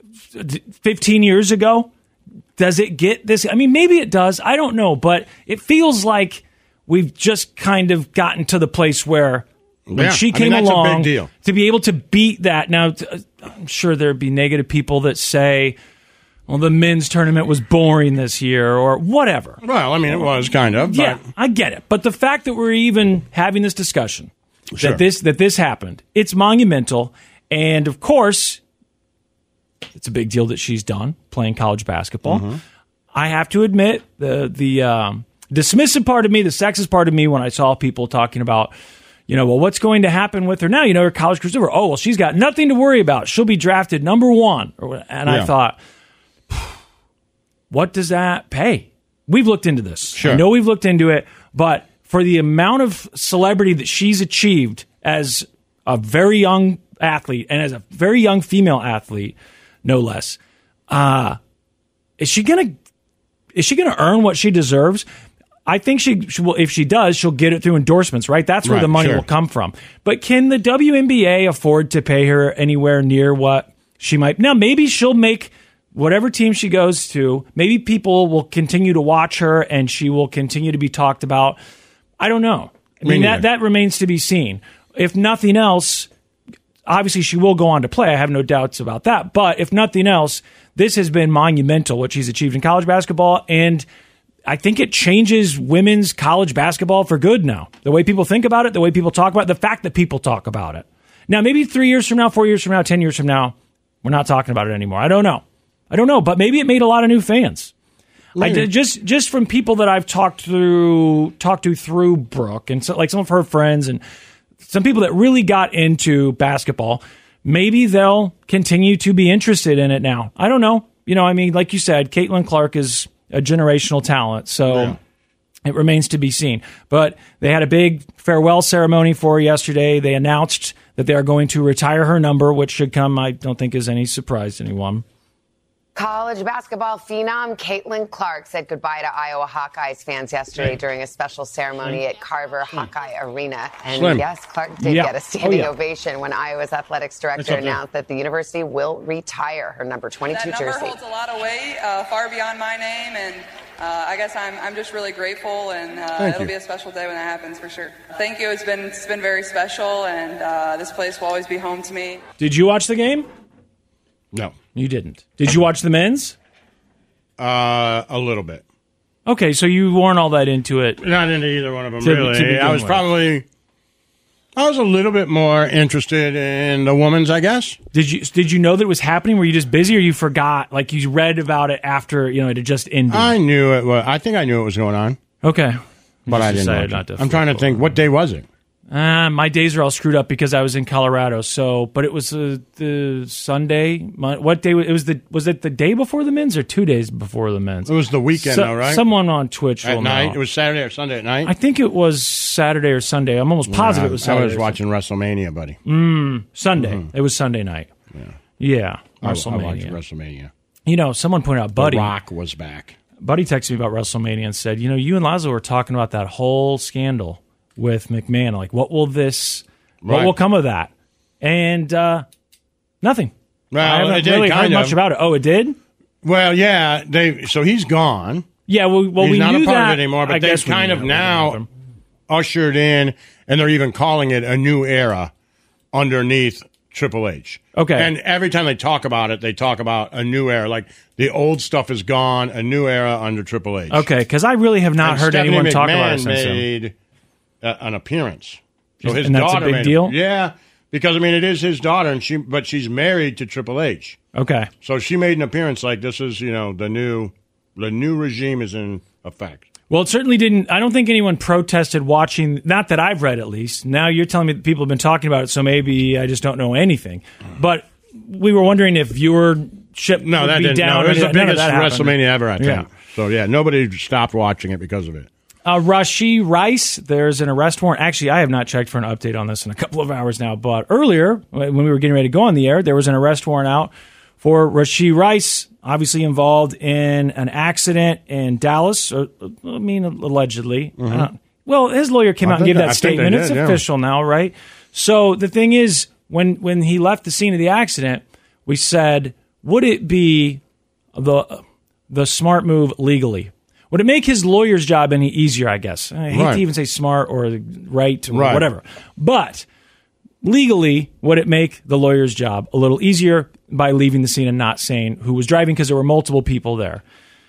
15 years ago, does it get this? I mean, maybe it does. I don't know. But it feels like we've just kind of gotten to the place where when she came along, a big deal. To be able to beat that. Now, I'm sure there'd be negative people that say, well, the men's tournament was boring this year or whatever. Well, I mean, it was kind of. But... Yeah, I get it. But the fact that we're even having this discussion, sure. that this happened, it's monumental. And, of course, it's a big deal that she's done playing college basketball. Mm-hmm. I have to admit, the dismissive part of me, the sexist part of me, when I saw people talking about, what's going to happen with her now? Her college career's over. Oh, well, she's got nothing to worry about. She'll be drafted number 1. And I thought, what does that pay? We've looked into this. Sure. I know we've looked into it, but for the amount of celebrity that she's achieved as a very young athlete and as a very young female athlete, no less, is she gonna earn what she deserves? I think she will. If she does, she'll get it through endorsements, right? That's where the money will come from. But can the WNBA afford to pay her anywhere near what she might? Now, maybe she'll make whatever team she goes to. Maybe people will continue to watch her and she will continue to be talked about. I don't know. I mean, that remains to be seen. If nothing else, obviously she will go on to play. I have no doubts about that. But if nothing else, this has been monumental, what she's achieved in college basketball. And I think it changes women's college basketball for good now. The way people think about it, the way people talk about it, the fact that people talk about it. Now, maybe 3 years from now, 4 years from now, 10 years from now, we're not talking about it anymore. I don't know. But maybe it made a lot of new fans. Just from people that I've talked to through Brooke and so, like some of her friends and some people that really got into basketball, maybe they'll continue to be interested in it now. I don't know. Like you said, Caitlin Clark is a generational talent, so it remains to be seen. But they had a big farewell ceremony for her yesterday. They announced that they are going to retire her number, which should come, I don't think, is any surprise to anyone. College basketball phenom Caitlin Clark said goodbye to Iowa Hawkeyes fans yesterday during a special ceremony at Carver Hawkeye Arena. And yes, Clark did get a standing ovation when Iowa's athletics director announced that the university will retire her number 22 jersey. That number holds a lot of weight, far beyond my name, and I guess I'm just really grateful, and it'll be a special day when that happens for sure. Thank you. It's been very special, and this place will always be home to me. Did you watch the game? No. You didn't. Did you watch the men's? A little bit. Okay, so you weren't all that into it. Not into either one of them, really. I was a little bit more interested in the women's, I guess. Did you know that it was happening? Were you just busy, or you forgot? Like you read about it after it had just ended? I knew it. I think I knew it was going on. Okay, but I didn't know. I'm trying to think. What day was it? My days are all screwed up because I was in Colorado. But it was the Sunday. What day? Was it the day before the men's or 2 days before the men's? It was the weekend, though, right? Someone on Twitch at will night. know. It was Saturday or Sunday at night. I think it was Saturday or Sunday. I'm almost positive it was Saturday. I was watching WrestleMania, buddy. Sunday. Mm-hmm. It was Sunday night. Yeah. WrestleMania. I watched WrestleMania. Someone pointed out, Buddy. The Rock was back. Buddy texted me about WrestleMania and said, you and Laszlo were talking about that whole scandal with McMahon. Like, what will come of that? And nothing. Well, I haven't really heard much about it. Oh, it did? Well, yeah. So he's gone. Yeah, well, he's we not knew a part that of it anymore. But they've kind of now ushered in, and they're even calling it a new era underneath Triple H. Okay. And every time they talk about it, they talk about a new era. Like the old stuff is gone, a new era under Triple H. Okay, because I really have not heard Stephanie anyone McMahon talk about it since made an appearance. So his and that's daughter a big made deal? Yeah, because, I mean, it is his daughter, but she's married to Triple H. Okay. So she made an appearance like this is, the new regime is in effect. Well, it certainly didn't. I don't think anyone protested watching, not that I've read at least. Now you're telling me that people have been talking about it, so maybe I just don't know anything. But we were wondering if viewership No, would that be didn't. down. No, it was the None of biggest that happened. WrestleMania ever, I think. Yeah. So, yeah, nobody stopped watching it because of it. Rashee Rice, there's an arrest warrant. Actually, I have not checked for an update on this in a couple of hours now. But earlier, when we were getting ready to go on the air, there was an arrest warrant out for Rashee Rice, obviously involved in an accident in Dallas. Allegedly. Mm-hmm. Well, his lawyer came out and gave that statement. It's official now, right? So the thing is, when he left the scene of the accident, we said, would it be the smart move legally? Would it make his lawyer's job any easier, I guess? I hate to even say smart or right or whatever. But legally, would it make the lawyer's job a little easier by leaving the scene and not saying who was driving because there were multiple people there?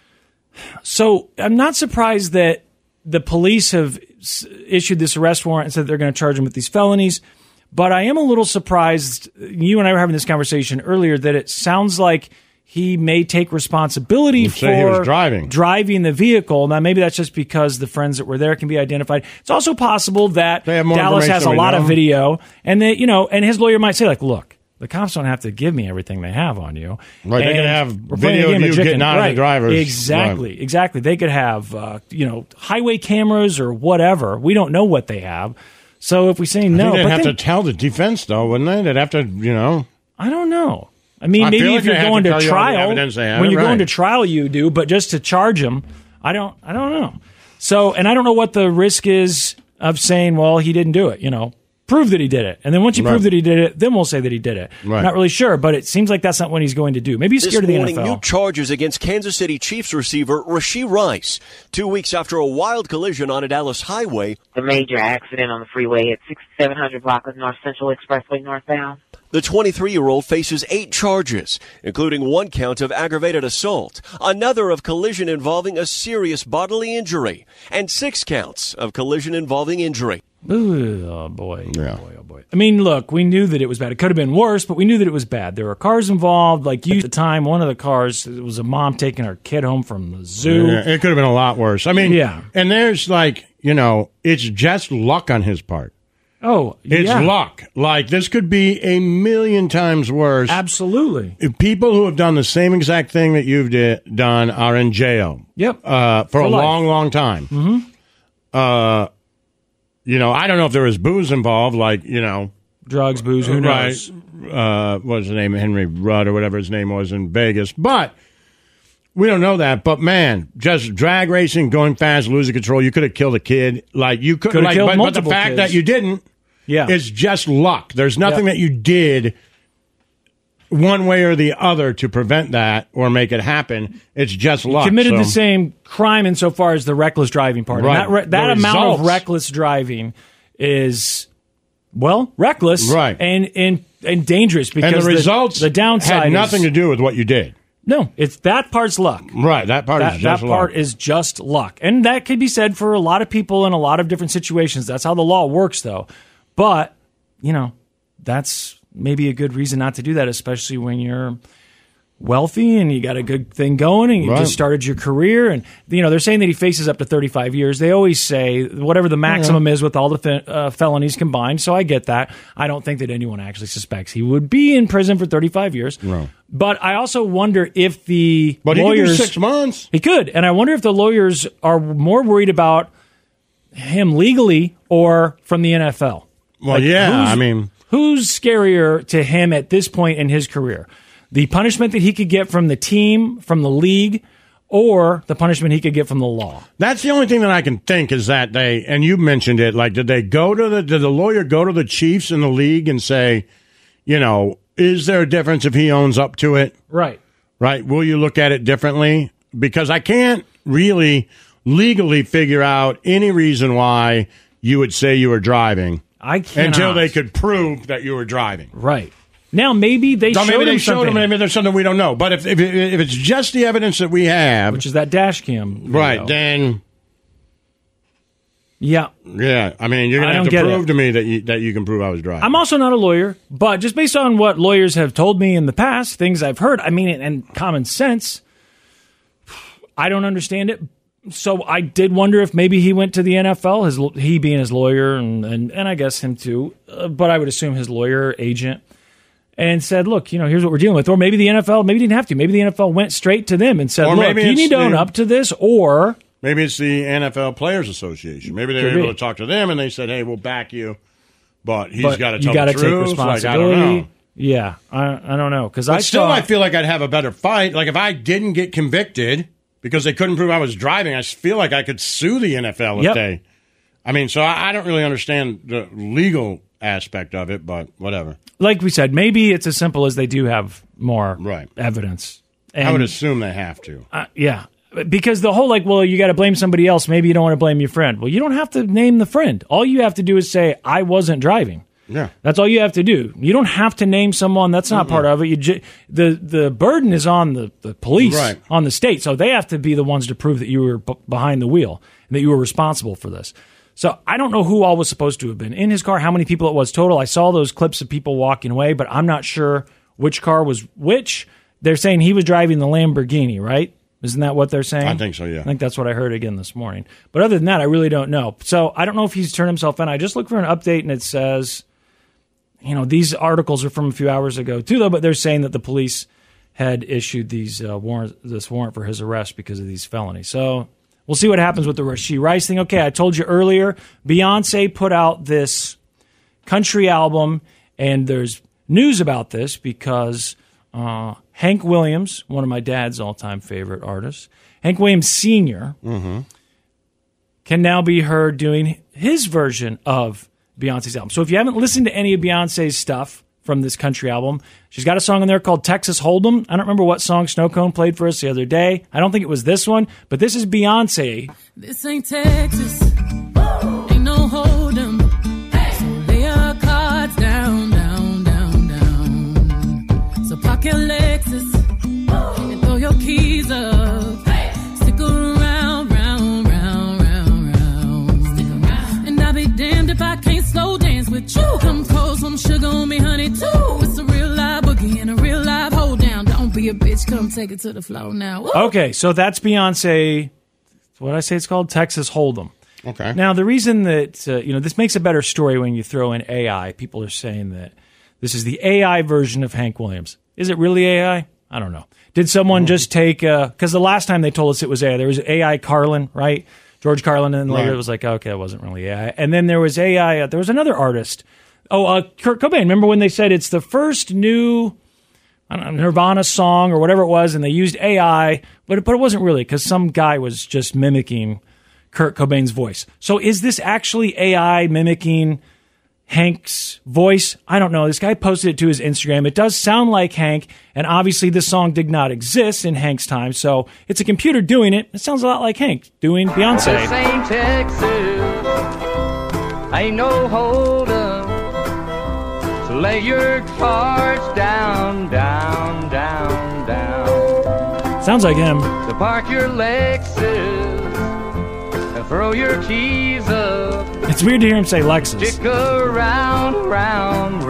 So I'm not surprised that the police have issued this arrest warrant and said they're going to charge him with these felonies. But I am a little surprised, you and I were having this conversation earlier, that it sounds like he may take responsibility for driving the vehicle. Now, maybe that's just because the friends that were there can be identified. It's also possible that Dallas has a lot of video, and that, and his lawyer might say, like, look, the cops don't have to give me everything they have on you. Right, they can have video of you getting out of the drivers. Exactly. They could have, highway cameras or whatever. We don't know what they have. So if we say no, they'd have to tell the defense, though, wouldn't they? They'd have to, I don't know. I mean, maybe if you're going to trial, when you're going to trial, you do, but just to charge him, I don't know. So, and I don't know what the risk is of saying, well, he didn't do it, prove that he did it. And then once you prove that he did it, then we'll say that he did it. Right. Not really sure, but it seems like that's not what he's going to do. Maybe he's scared of the NFL. This morning, new charges against Kansas City Chiefs receiver Rashee Rice, 2 weeks after a wild collision on a Dallas highway. The major accident on the freeway at 6700 block of North Central Expressway northbound. The 23-year-old faces 8 charges, including 1 count of aggravated assault, another of collision involving a serious bodily injury, and 6 counts of collision involving injury. Ooh, oh boy. Yeah. Oh boy. I mean, look, we knew that it was bad. It could have been worse, but we knew that it was bad. There were cars involved. Like at the time, one of the cars, it was a mom taking her kid home from the zoo. Yeah, it could have been a lot worse. I mean, and there's it's just luck on his part. Oh, it's luck. Like, this could be a million times worse. Absolutely. People who have done the same exact thing that you've done are in jail. Yep. For a long, long time. Mm-hmm. I don't know if there was booze involved, drugs, booze, who knows? What was his name? Henry Rudd or whatever his name was in Vegas. But we don't know that. But, man, just drag racing, going fast, losing control. You could have killed a kid. You could have killed multiple but the fact kids. That you didn't. Yeah. It's just luck. There's nothing that you did one way or the other to prevent that or make it happen. It's just luck. You committed the same crime insofar as the reckless driving part. Right. And that amount of reckless driving is, reckless and dangerous because and the results the downside had nothing to do with what you did. No, it's that part's luck. Right, that part is just luck. That part is just luck. And that could be said for a lot of people in a lot of different situations. That's how the law works, though. But, that's maybe a good reason not to do that, especially when you're wealthy and you got a good thing going and you just started your career. And, they're saying that he faces up to 35 years. They always say whatever the maximum is with all the felonies combined. So I get that. I don't think that anyone actually suspects he would be in prison for 35 years. No. But I also wonder if the lawyers... he could do 6 months. He could. And I wonder if the lawyers are more worried about him legally or from the NFL. Well, who's scarier to him at this point in his career? The punishment that he could get from the team, from the league, or the punishment he could get from the law? That's the only thing that I can think is that and you mentioned it, did the lawyer go to the Chiefs in the league and say, is there a difference if he owns up to it? Right. Right. Will you look at it differently? Because I can't really legally figure out any reason why you would say you were driving. I cannot. Until they could prove that you were driving. Right. Now, maybe they showed him something. Maybe there's something we don't know. But if it's just the evidence that we have... Which is that dash cam video. Right, then... Yeah. Yeah, I mean, you're going to have to prove to me that you can prove I was driving. I'm also not a lawyer, but just based on what lawyers have told me in the past, things I've heard, I mean, and common sense, I don't understand it. So I did wonder if maybe he went to the NFL, he being his lawyer, and I guess him too, but I would assume his lawyer, agent, and said, look, here's what we're dealing with. Or maybe the NFL, maybe didn't have to. Maybe the NFL went straight to them and said, look, you need to own up to this, or... Maybe it's the NFL Players Association. Maybe they were able to talk to them and they said, hey, we'll back you, but he's got to tell the truth. You got to take responsibility. I don't know. Yeah, I don't know. I feel like I'd have a better fight. Like if I didn't get convicted because they couldn't prove I was driving, I feel like I could sue the NFL if they... I mean, so I don't really understand the legal aspect of it, but whatever. Like we said, maybe it's as simple as they do have more evidence. And, I would assume they have to. Yeah. Because the whole you got to blame somebody else. Maybe you don't want to blame your friend. Well, you don't have to name the friend. All you have to do is say, I wasn't driving. Yeah. That's all you have to do. You don't have to name someone. That's not part of it. The burden is on the police, on the state. So they have to be the ones to prove that you were behind the wheel and that you were responsible for this. So I don't know who all was supposed to have been in his car, how many people it was total. I saw those clips of people walking away, but I'm not sure which car was which. They're saying he was driving the Lamborghini, right? Isn't that what they're saying? I think so, yeah. I think that's what I heard again this morning. But other than that, I really don't know. So I don't know if he's turned himself in. I just looked for an update, and it says, these articles are from a few hours ago, too, though, but they're saying that the police had issued this warrant for his arrest because of these felonies. So we'll see what happens with the Rashee Rice thing. Okay, I told you earlier, Beyonce put out this country album, and there's news about this because... Hank Williams, one of my dad's all-time favorite artists, Hank Williams Sr., can now be heard doing his version of Beyonce's album. So if you haven't listened to any of Beyonce's stuff from this country album, she's got a song in there called Texas Hold'em. I don't remember what song Snow Cone played for us the other day. I don't think it was this one, but this is Beyonce. This ain't Texas. Ain't no Hold'em. So lay your cards down. So park your Lexus and throw your keys up. Stick around, round. Stick around. And I'll be damned if I can't slow dance with you. Come pour some sugar on me, honey, too. It's a real live boogie and a real live hold down. Don't be a bitch, come take it to the floor now. Woo. Okay, so that's Beyonce. What did I say it's called? Texas Hold'em. Okay. Now, the reason that, this makes a better story when you throw in AI. People are saying that this is the AI version of Hank Williams. Is it really AI? I don't know. Did someone just take... Because the last time they told us it was AI, there was AI Carlin, right? George Carlin, and then later it was like, okay, it wasn't really AI. And then there was AI... there was another artist. Kurt Cobain. Remember when they said it's the first new Nirvana song or whatever it was, and they used AI, but it wasn't really, because some guy was just mimicking Kurt Cobain's voice. So is this actually AI mimicking... Hank's voice? I don't know. This guy posted it to his Instagram. It does sound like Hank, and obviously this song did not exist in Hank's time, so it's a computer doing it. It sounds a lot like Hank doing Beyonce. This ain't Texas, ain't no Hold'em, so lay your cards down. Sounds like him. So park your Lexus and throw your keys up. It's weird to hear him say Lexus. Stick around, round.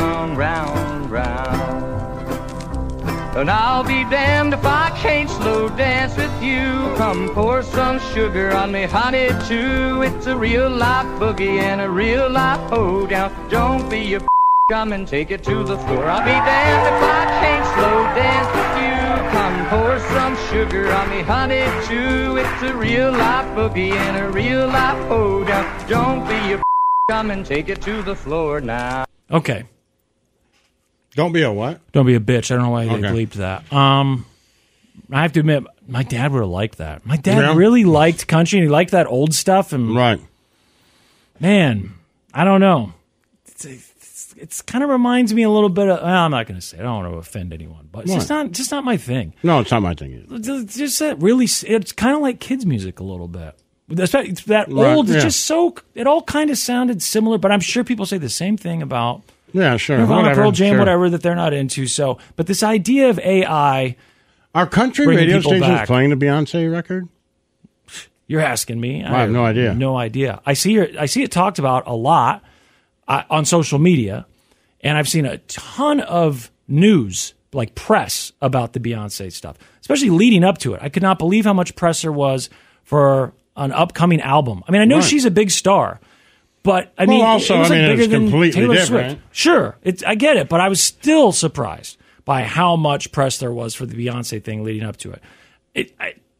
And I'll be damned if I can't slow dance with you. Come pour some sugar on me, honey, too. It's a real life boogie and a real life hold down. Don't be a come and take it to the floor. I'll be damned if I can't slow dance with you. Come pour some sugar on me, honey, too. It's a real life boogie and a real life hold down. Don't be a come and take it to the floor now. Okay. Don't be a what? Don't be a bitch. I don't know why they bleeped that. I have to admit, my dad would have liked that. My dad really liked country, and he liked that old stuff. And right. Man, I don't know. It's kind of reminds me a little bit of. Well, I'm not going to say it. I don't want to offend anyone, but it's just not my thing. No, it's not my thing either. It's just that really. It's kind of like kids' music a little bit. It's that old. It's just so. It all kind of sounded similar, but I'm sure people say the same thing about Yeah, sure. Nirvana, whatever, Pearl Jam, sure. whatever that they're not into. So, but this idea of AI, are country radio stations playing the Beyonce record? You're asking me. I have no idea. No idea. I see it talked about a lot on social media, and I've seen a ton of news, like press, about the Beyonce stuff, especially leading up to it. I could not believe how much press there was for an upcoming album. I mean, I know she's a big star, but I mean, also, it was like bigger it's than completely Taylor different. Swift. Sure, I get it, but I was still surprised by how much press there was for the Beyonce thing leading up to it.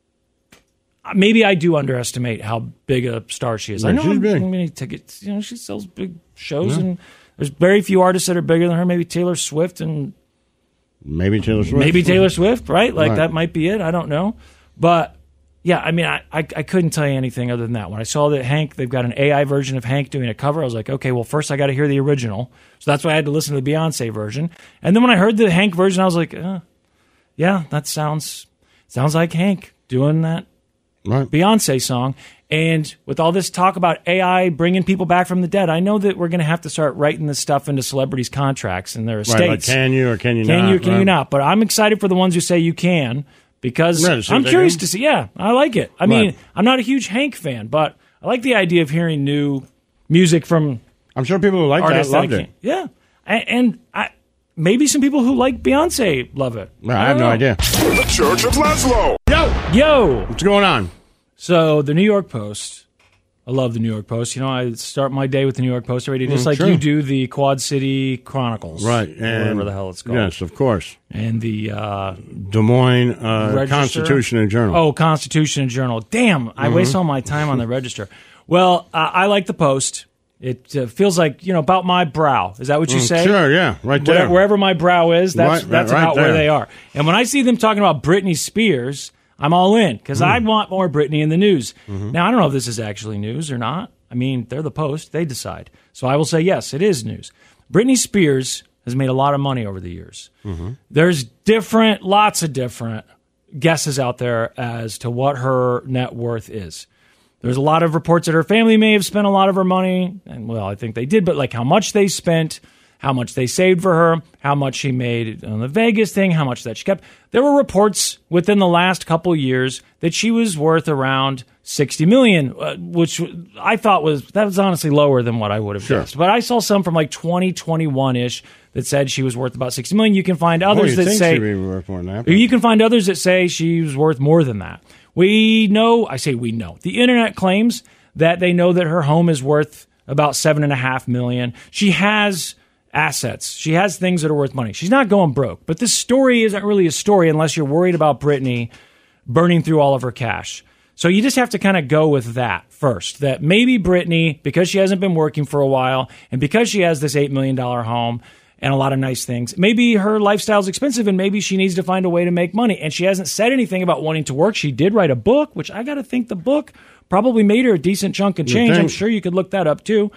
Maybe I do underestimate how big a star she is. Yeah, I know she's big. many tickets. You know, she sells big shows, and there's very few artists that are bigger than her. Maybe Taylor Swift, and maybe Taylor Swift. Maybe Taylor Swift, right? Like that might be it. I don't know, but yeah, I mean, I couldn't tell you anything other than that. When I saw that Hank, they've got an AI version of Hank doing a cover, I was like, okay, well, first I got to hear the original, so that's why I had to listen to the Beyonce version. And then when I heard the Hank version, I was like, yeah, that sounds like Hank doing that. Right. Beyonce song. And with all this talk about AI bringing people back from the dead, I know that we're going to have to start writing this stuff into celebrities' contracts and their estates. Right, like can you or can you not? Can you or can you not? But I'm excited for the ones who say you can, because I'm curious to see. Yeah, I like it. I mean, I'm not a huge Hank fan, but I like the idea of hearing new music from I'm sure people who like that loved it. Yeah. And maybe some people who like Beyonce love it. I have no idea. The Church of Laszlo. Yo! What's going on? So, the New York Post. I love the New York Post. You know, I start my day with the New York Post already, just like sure. you do the Quad City Chronicles. Right. And whatever the hell it's called. Yes, of course. And the Des Moines Constitution and Journal. Oh, Constitution and Journal. Damn, I waste all my time on the Register. Well, I like the Post. It feels like, about my brow. Is that what you say? Sure, yeah, right there. Wherever my brow is, that's right about there. where they are. And when I see them talking about Britney Spears, I'm all in, because I want more Britney in the news. Now, I don't know if this is actually news or not. I mean, they're the Post. They decide. So I will say, yes, it is news. Britney Spears has made a lot of money over the years. There's lots of different guesses out there as to what her net worth is. There's a lot of reports that her family may have spent a lot of her money, and well, I think they did, but like how much they spent, how much they saved for her, how much she made on the Vegas thing, how much that she kept. There were reports within the last couple of years that she was worth around $60 million, which I thought was honestly lower than what I would have guessed. But I saw some from like 2021-ish that said she was worth about $60 million. You can find others that say she'd be worth more than that. You can find others that say she was worth more than that. We know. The internet claims that they know that her home is worth about $7.5 million. She has assets. She has things that are worth money. She's not going broke. But this story isn't really a story unless you're worried about Britney burning through all of her cash. So you just have to kind of go with that first. That maybe Britney, because she hasn't been working for a while, and because she has this $8 million home and a lot of nice things, maybe her lifestyle's expensive and maybe she needs to find a way to make money. And she hasn't said anything about wanting to work. She did write a book, which I got to think the book probably made her a decent chunk of change. I'm sure you could look that up too.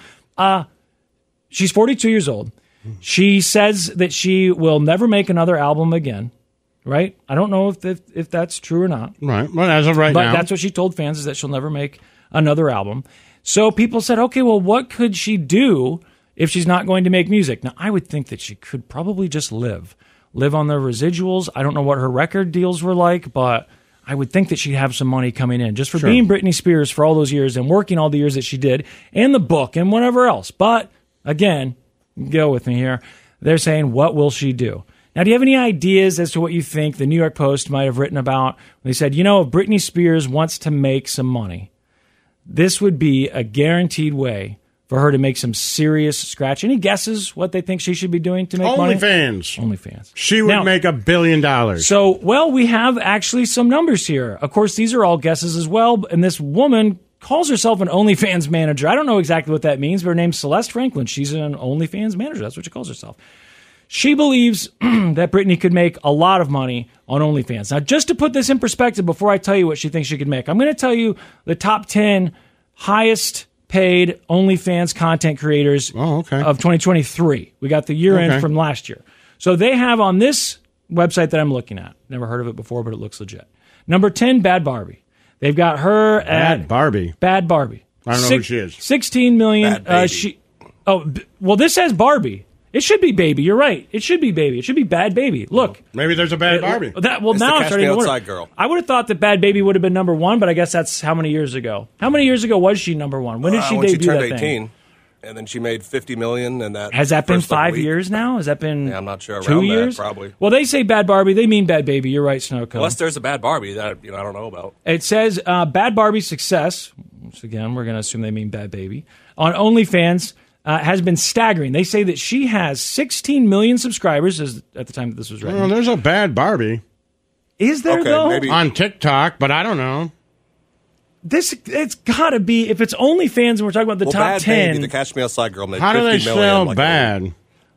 She's 42 years old. She says that she will never make another album again. Right? I don't know if that's true or not. Right. Well, as of right now. But that's what she told fans, is that she'll never make another album. So people said, okay, well, what could she do if she's not going to make music? Now, I would think that she could probably just live on the residuals. I don't know what her record deals were like, but I would think that she'd have some money coming in just for being Britney Spears for all those years and working all the years that she did, and the book and whatever else. But again, go with me here. They're saying, what will she do? Now, do you have any ideas as to what you think the New York Post might have written about when they said, if Britney Spears wants to make some money, this would be a guaranteed way for her to make some serious scratch? Any guesses what they think she should be doing to make money? OnlyFans. She would make $1 billion. So, well, we have actually some numbers here. Of course, these are all guesses as well. And this woman calls herself an OnlyFans manager. I don't know exactly what that means, but her name's Celeste Franklin. She's an OnlyFans manager. That's what she calls herself. She believes that Britney could make a lot of money on OnlyFans. Now, just to put this in perspective before I tell you what she thinks she could make, I'm going to tell you the top 10 highest paid OnlyFans content creators of 2023. We got the year end from last year. So they have on this website that I'm looking at, never heard of it before, but it looks legit. Number 10, Bad Barbie. They've got her at Bad Barbie. I don't know who she is. 16 million. This says Barbie. It should be Baby. You're right. It should be Baby. It should be Bad Baby. Look. Maybe there's a Bad Barbie. Now the I'm Catch starting Me to wonder. Outside girl. I would have thought that Bad Baby would have been number one, but I guess that's how many years ago? How many years ago was she number one? When did she when debut she turned that 18, thing? and then she made $50 million, and that Has that been first, like, 5 week. years now? Has that been Yeah, I'm not sure. 2 Around years? that, probably. Well, they say Bad Barbie. They mean Bad Baby. You're right, Snowco. Unless there's a Bad Barbie that I don't know about. It says Bad Barbie's success, which again, we're going to assume they mean Bad Baby, on OnlyFans has been staggering. They say that she has 16 million subscribers at the time that this was written. Well, there's a Bad Barbie. Is there, though? Maybe. On TikTok, but I don't know. It's got to be, if it's OnlyFans and we're talking about the top Bad 10. Baby, the Catch Me Outside girl made How do they $50 million, spell like, bad?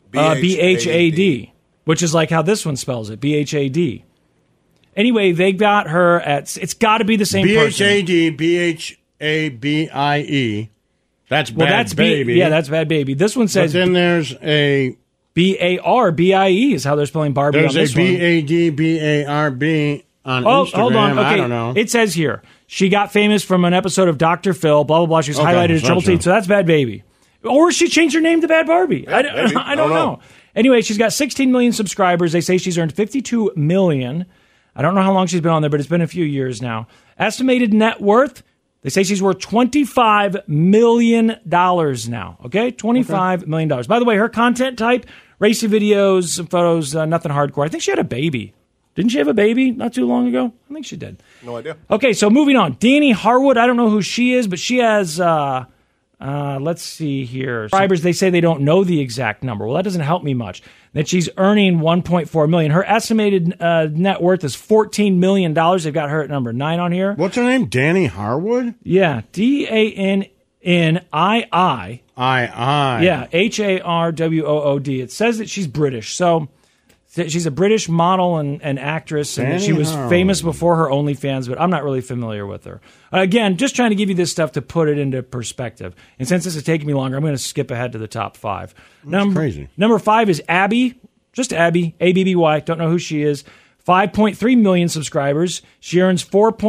BHAD, which is like how this one spells it, BHAD. Anyway, they got her at, it's got to be the same person. BHAD, BHABIE. That's Bad Baby. That's Bad Baby. This one says. But then there's a BARBIE is how they're spelling Barbie there's on this one. There's a BADBARB on Instagram. Hold on. Okay. I don't know. It says here, she got famous from an episode of Dr. Phil, blah, blah, blah. She was highlighted at Triple T. So that's Bad Baby. Or she changed her name to Bad Barbie. Yeah, I don't know. Anyway, she's got 16 million subscribers. They say she's earned $52 million. I don't know how long she's been on there, but it's been a few years now. Estimated net worth, they say she's worth $25 million now. Okay? $25 million. By the way, her content type, racy videos, some photos, nothing hardcore. I think she had a baby. Didn't she have a baby not too long ago? I think she did. No idea. Okay, so moving on. Danny Harwood, I don't know who she is, but she has, let's see here. Subscribers, they say they don't know the exact number. Well, that doesn't help me much. That she's earning $1.4 million. Her estimated net worth is $14 million. They've got her at number 9 on here. What's her name? Danny Harwood? Yeah, DANNII. II. Yeah, HARWOOD. It says that she's British, so she's a British model and actress, and she was famous before her OnlyFans, but I'm not really familiar with her. Again, just trying to give you this stuff to put it into perspective. And since this is taking me longer, I'm going to skip ahead to the top 5. That's crazy. Number 5 is Abby, just Abby, ABBY. Don't know who she is. 5.3 million subscribers. She earns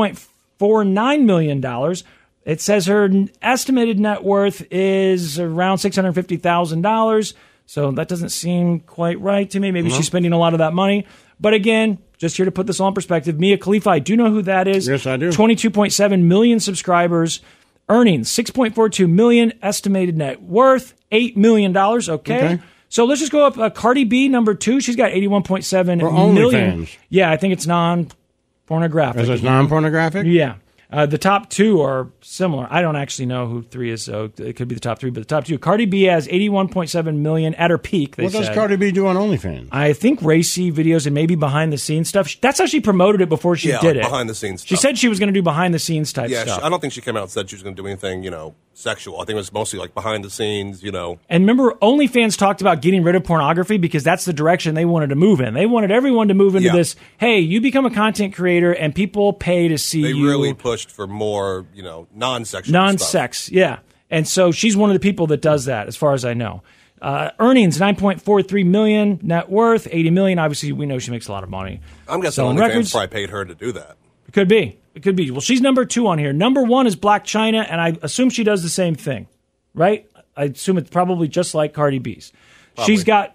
$4.49 million. It says her estimated net worth is around $650,000. So that doesn't seem quite right to me. Maybe she's spending a lot of that money. But again, just here to put this all in perspective, Mia Khalifa, I do know who that is. Yes, I do. 22.7 million subscribers, earnings $6.42 million, estimated net worth $8 million. Okay. So let's just go up. Cardi B, number 2. She's got 81.7 million. OnlyFans. Yeah, I think it's non-pornographic. Is it non-pornographic? Yeah. The top 2 are similar. I don't actually know who 3 is, so it could be the top 3, but the top 2. Cardi B has 81.7 million at her peak, What does Cardi B do on OnlyFans? I think racy videos and maybe behind-the-scenes stuff. That's how she promoted it before she did it. Behind-the-scenes stuff. She said she was going to do behind-the-scenes type stuff. I don't think she came out and said she was going to do anything, sexual. I think it was mostly like behind-the-scenes, And remember, OnlyFans talked about getting rid of pornography because that's the direction they wanted to move in. They wanted everyone to move into this, hey, you become a content creator and people pay to see you. They really pushed for more, non-sexual Non-sex, stuff. yeah. And so she's one of the people that does that, as far as I know. Earnings, $9.43 million. Net worth, $80 million. Obviously, we know she makes a lot of money. I'm guessing OnlyFans probably paid her to do that. It could be. It could be. Well, she's number 2 on here. Number 1 is Black China, and I assume she does the same thing, right? I assume it's probably just like Cardi B's. Probably. She's got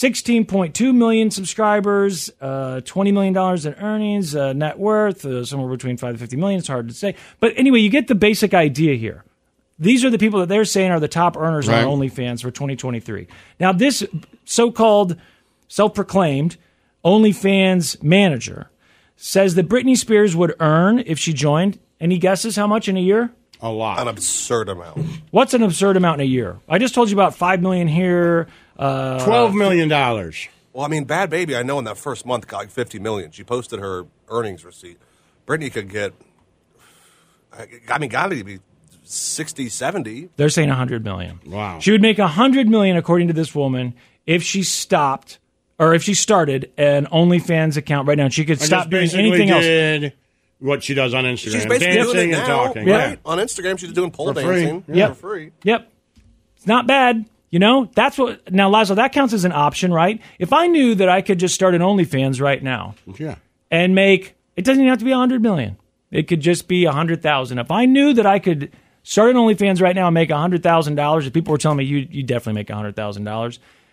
16.2 million subscribers, $20 million in earnings, net worth, somewhere between 5 to 50 million. It's hard to say. But anyway, you get the basic idea here. These are the people that they're saying are the top earners on OnlyFans for 2023. Now, this so-called self-proclaimed OnlyFans manager says that Britney Spears would earn, if she joined, any guesses how much in a year? A lot. An absurd amount. What's an absurd amount in a year? I just told you about $5 million here. $12 million. Well, I mean, Bad Baby, I know in that first month got like $50 million. She posted her earnings receipt. Britney could get, gotta be 60, 70. They're saying $100 million. Wow. She would make $100 million, according to this woman, if she stopped, or if she started an OnlyFans account right now. She could stop doing anything else. What she does on Instagram. She's basically dancing doing it and now, talking. right? On Instagram, she's doing pole dancing for free. Yep. It's not bad. That's what. Now, Laszlo, that counts as an option, right? If I knew that I could just start an OnlyFans right now and make, it doesn't even have to be $100 million. It could just be $100,000. If I knew that I could start an OnlyFans right now and make $100,000, if people were telling me you definitely make $100,000,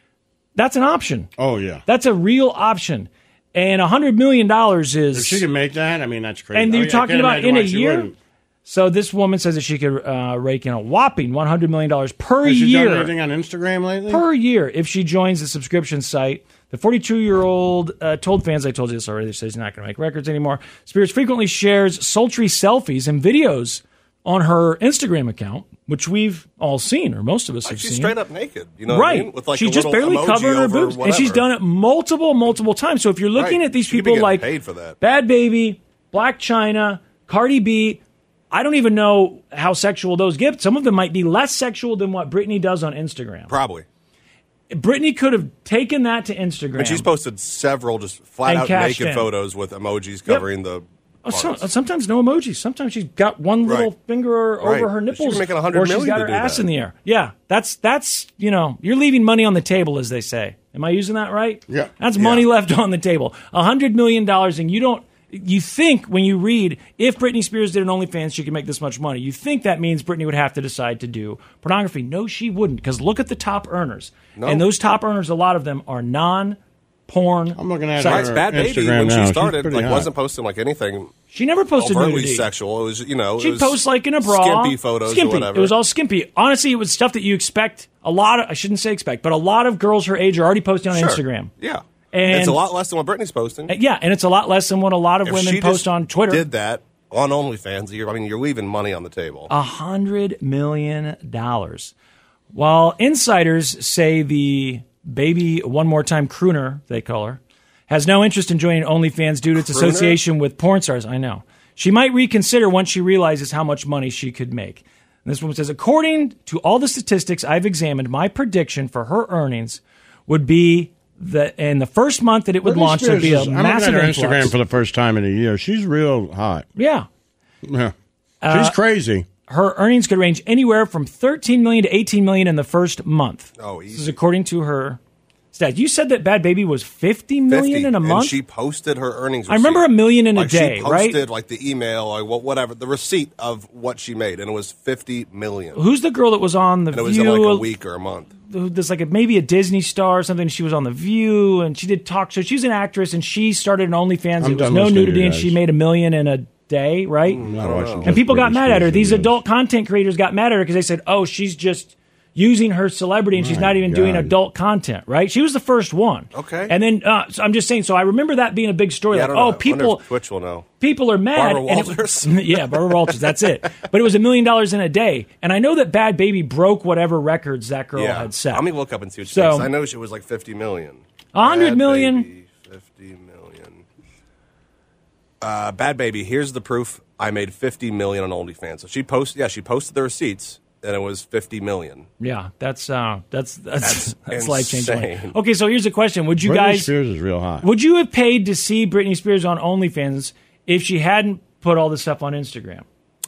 That's an option. Oh, yeah. That's a real option. And $100 million is... If she can make that, I mean, that's crazy. And you're talking about in a year? Wouldn't. So this woman says that she could rake in a whopping $100 million per Has she year. done anything on Instagram lately? Per year, if she joins the subscription site. The 42-year-old told fans, I told you this already, says he's not going to make records anymore. Spears frequently shares sultry selfies and videos on her Instagram account, which we've all seen, or most of us have she's seen. Straight up naked, you know right. what I mean? With like she's a just barely emoji covering her over boobs. whatever. And she's done it multiple times. So if you're looking at these She could people be like paid for that. Bad Baby, Black China, Cardi B, I don't even know how sexual those get. Some of them might be less sexual than what Britney does on Instagram. Probably. Britney could have taken that to Instagram. And she's posted several just flat out naked photos with emojis covering the... sometimes no emojis. Sometimes she's got one little finger over her nipples, she's making $100 or she's million got to her do ass that. in the air. Yeah, that's you're leaving money on the table, as they say. Am I using that right? Yeah, that's money left on the table. $100 million, and you don't. You think when you read, if Britney Spears did an OnlyFans, she could make this much money. You think that means Britney would have to decide to do pornography. No, she wouldn't, because look at the top earners. No. And those top earners, a lot of them are non-porn. I'm looking at Bad her Baby, Instagram when now. she started, She's like pretty wasn't posting like anything. She never posted overtly nudity. sexual. It was, She'd post like in a bra. Skimpy photos Skimpy. or whatever. It was all skimpy. Honestly, it was stuff that you expect a lot of, I shouldn't say expect, but a lot of girls her age are already posting on Sure. Instagram. Yeah. And it's a lot less than what Britney's posting. Yeah, and it's a lot less than what a lot of If women she post just on Twitter. did that on OnlyFans, you're leaving money on the table. $100 million. While insiders say the baby one more time crooner, they call her, has no interest in joining OnlyFans due to its Crooner? association with porn stars. I know. She might reconsider once she realizes how much money she could make. And this woman says, according to all the statistics I've examined, my prediction for her earnings would be that in the first month that it would launch, there'd be a I'm massive looking at her influx. Instagram for the first time in a year. She's real hot. Yeah. Yeah. She's crazy. Her earnings could range anywhere from $13 million to $18 million in the first month. Oh, easy. This is according to her stats. You said that Bad Baby was $50 million in a month? And she posted her earnings receipt. I remember $1 million in a Like, day, she right? posted like the email or whatever, the receipt of what she made, and it was $50 million. Who's the girl that was on The And it was View? in like a week or a month. There's like maybe a Disney star or something. She was on The View, and she did talk shows. She's an actress, and she started an OnlyFans. I'm It was done no listening to nudity, you and guys. she made $1 million in a day, right? Not watching And people got Britney mad at her. Spears These videos. adult content creators got mad at her because they said, oh, she's just using her celebrity and she's My not even doing God. adult content, right? She was the first one. Okay. And then so I'm just saying, so I remember that being a big story. Yeah, I like, don't know. oh, I wonder people if Twitch will know. people are mad. Barbara and it Walters? yeah, Barbara Walters, that's it. But it was $1 million in a day. And I know that Bad Baby broke whatever records that girl had set. Let me look up and see what she So- thinks. I know she was like $50 million. $100 Bad million. Baby, $50 million. Bad Baby, here's the proof. I made $50 million on OnlyFans. So she posted the receipts, and it was $50 million. Yeah, that's life insane. changing. Okay, so here's a question: would you Britney guys? Spears is real hot. Would you have paid to see Britney Spears on OnlyFans if she hadn't put all this stuff on Instagram?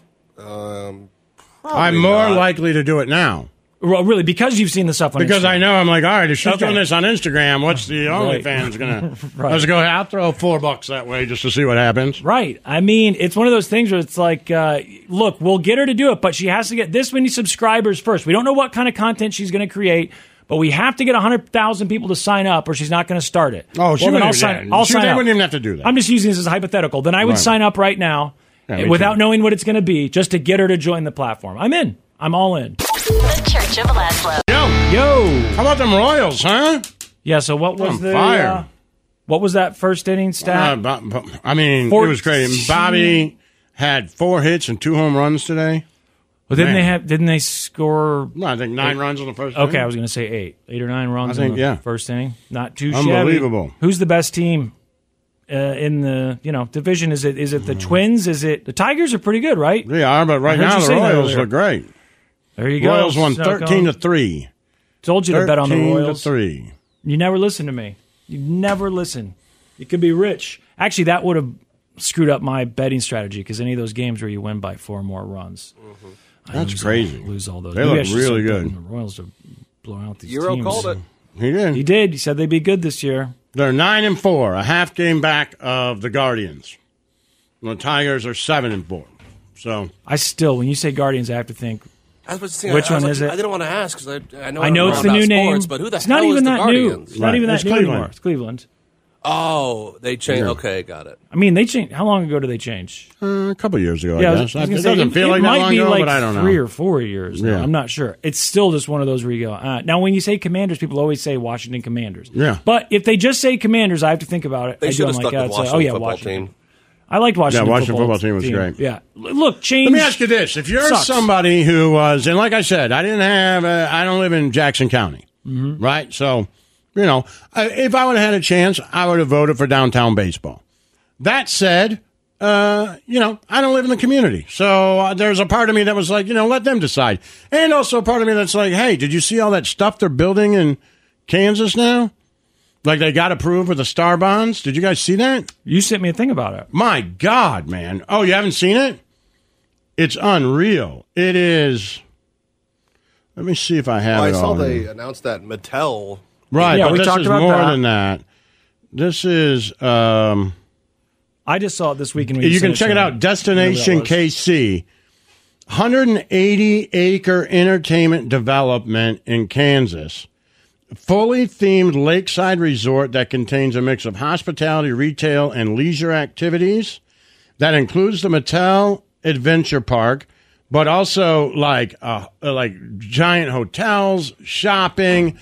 I'm more likely to do it now. Well, really, because you've seen the stuff on Because Instagram. I know, I'm like, all right, if she's Okay. doing this on Instagram, what's the OnlyFans going to... Let's go, I'll throw $4 that way just to see what happens. Right. I mean, it's one of those things where it's like, look, we'll get her to do it, but she has to get this many subscribers first. We don't know what kind of content she's going to create, but we have to get 100,000 people to sign up or she's not going to start it. Oh, she then wouldn't I'll even sign, do that. I'll She sign up. wouldn't even have to do that. I'm just using this as a hypothetical. Then I would Right. sign up right now Yeah, me without too. knowing what it's going to be just to get her to join the platform. I'm in. I'm all in. The Church of Laszlo. Yo. How about them Royals, huh? Yeah, so what was On the... fire. what was that first inning stat? I mean, it was great. And Bobby had 4 hits and 2 home runs today. Well, didn't they score? No, I think 9 runs in the first Okay, inning. I was going to say 8 or 9 runs I think, in the yeah. first inning. Not too Unbelievable. shabby. Who's the best team in the division? Is it the Twins? Is it the Tigers? Are pretty good, right? They are, but right I heard now you the say that Royals earlier. look great. There you go. Royals won Snowcone. 13-3. Told you to bet on the Royals. 13-3. You never listen to me. You never listen. You could be rich. Actually, that would have screwed up my betting strategy because any of those games where you win by 4 more runs. I That's lose crazy. Lose all those. They Maybe I look should really start good. betting the Royals to blow out these Euro teams. called it. He did. He did. He said they'd be good this year. They're 9-4, a half game back of the Guardians. The Tigers are 7-4. So I still, when you say Guardians, I have to think I was saying, Which one is it? I didn't want to ask because I know it's the new name, but who the it's hell not is even the that Guardians? new. It's not even that new anymore. It's Cleveland. Oh, they changed. Okay, got it. I mean, they changed. How long ago did they change? A couple years ago, Yeah, I guess. I was It gonna say, doesn't feel like that long ago, but I don't know. 3 or 4 years now. Yeah. I'm not sure. It's still just one of those where you go, now, when you say Commanders, people always say Washington Commanders. Yeah. But if they just say Commanders, I have to think about it. They should have I'm stuck like, with it's Washington football Washington. team. I liked Washington. Yeah, Washington football team was great. Yeah. Look, change. Let me ask you this: if you're sucks. somebody who was, and like I said, I don't live in Jackson County, right? So, if I would have had a chance, I would have voted for downtown baseball. That said, I don't live in the community, so there's a part of me that was like, let them decide, and also a part of me that's like, hey, did you see all that stuff they're building in Kansas now? Like they got approved with the Star Bonds. Did you guys see that? You sent me a thing about it. My God, man. Oh, you haven't seen it? It's unreal. It is. Let me see if I have it. I saw on they here. announced that Mattel. Right, Yeah, but we this talked is about more that. than that. This is. I just saw it this weekend. When You can sent check to it me. out. Destination Whatever that was. KC. 180-acre entertainment development in Kansas. Fully themed lakeside resort that contains a mix of hospitality, retail, and leisure activities. That includes the Mattel Adventure Park, but also like giant hotels, shopping.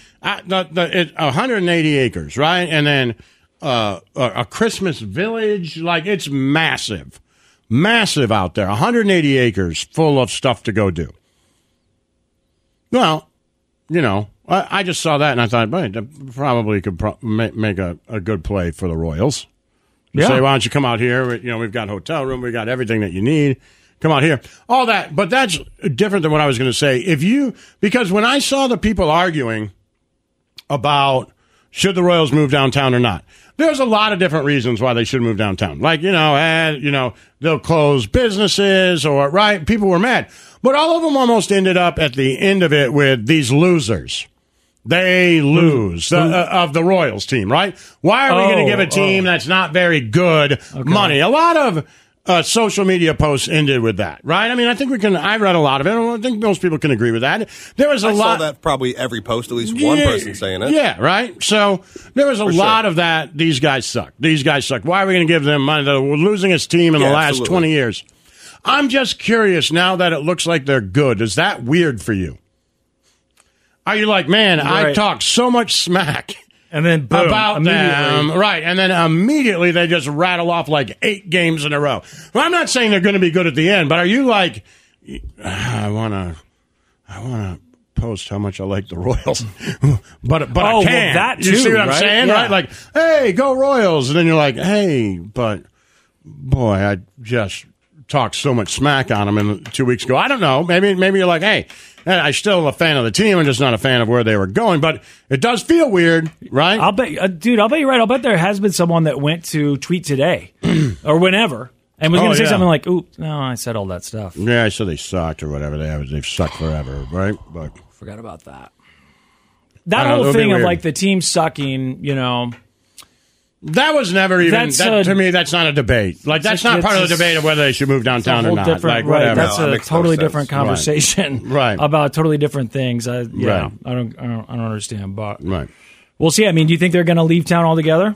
180 acres, right? And then a Christmas village. Like it's massive out there. 180 acres full of stuff to go do. Well, I just saw that and I thought, boy, that probably could make a good play for the Royals. You say, why don't you come out here? We've got hotel room, we've got everything that you need. Come out here. All that, but that's different than what I was going to say. Because when I saw the people arguing about should the Royals move downtown or not, there's a lot of different reasons why they should move downtown. Like, they'll close businesses or, right? People were mad. But all of them almost ended up at the end of it with these losers. They lose of the Royals team, right? Why are we going to give a team that's not very good money? A lot of social media posts ended with that, right? I mean, I think I read a lot of it. I think most people can agree with that. There was a lot. I saw that probably every post, at least one person saying it. Yeah, right? So there was a lot of that. These guys suck. Why are we going to give them money? They're losing its team in the last 20 years. I'm just curious now that it looks like they're good. Is that weird for you? Are you like, man, I talked so much smack and then boom, about them, right? And then immediately they just rattle off like 8 games in a row. Well, I'm not saying they're going to be good at the end, but are you like, I want to post how much I like the Royals, but I can't. Well, that too, you see what I'm right? saying, right? Like, hey, go Royals, and then you're like, hey, but boy, I just talked so much smack on them 2 weeks ago. I don't know. Maybe you're like, hey, I'm still a fan of the team. I'm just not a fan of where they were going. But it does feel weird, right? I'll bet you're right. I'll bet there has been someone that went to Tweet Today or whenever and was going to say something like, "Ooh, no, I said all that stuff." Yeah, I said they sucked or whatever. They've sucked forever, right? But forgot about that. That whole thing of like the team sucking, that was never even to me. That's not a debate. Like that's not part of the debate of whether they should move downtown or not. Like whatever. That's a totally different conversation, right? About totally different things. I don't understand, but right. We'll see. I mean, do you think they're going to leave town altogether?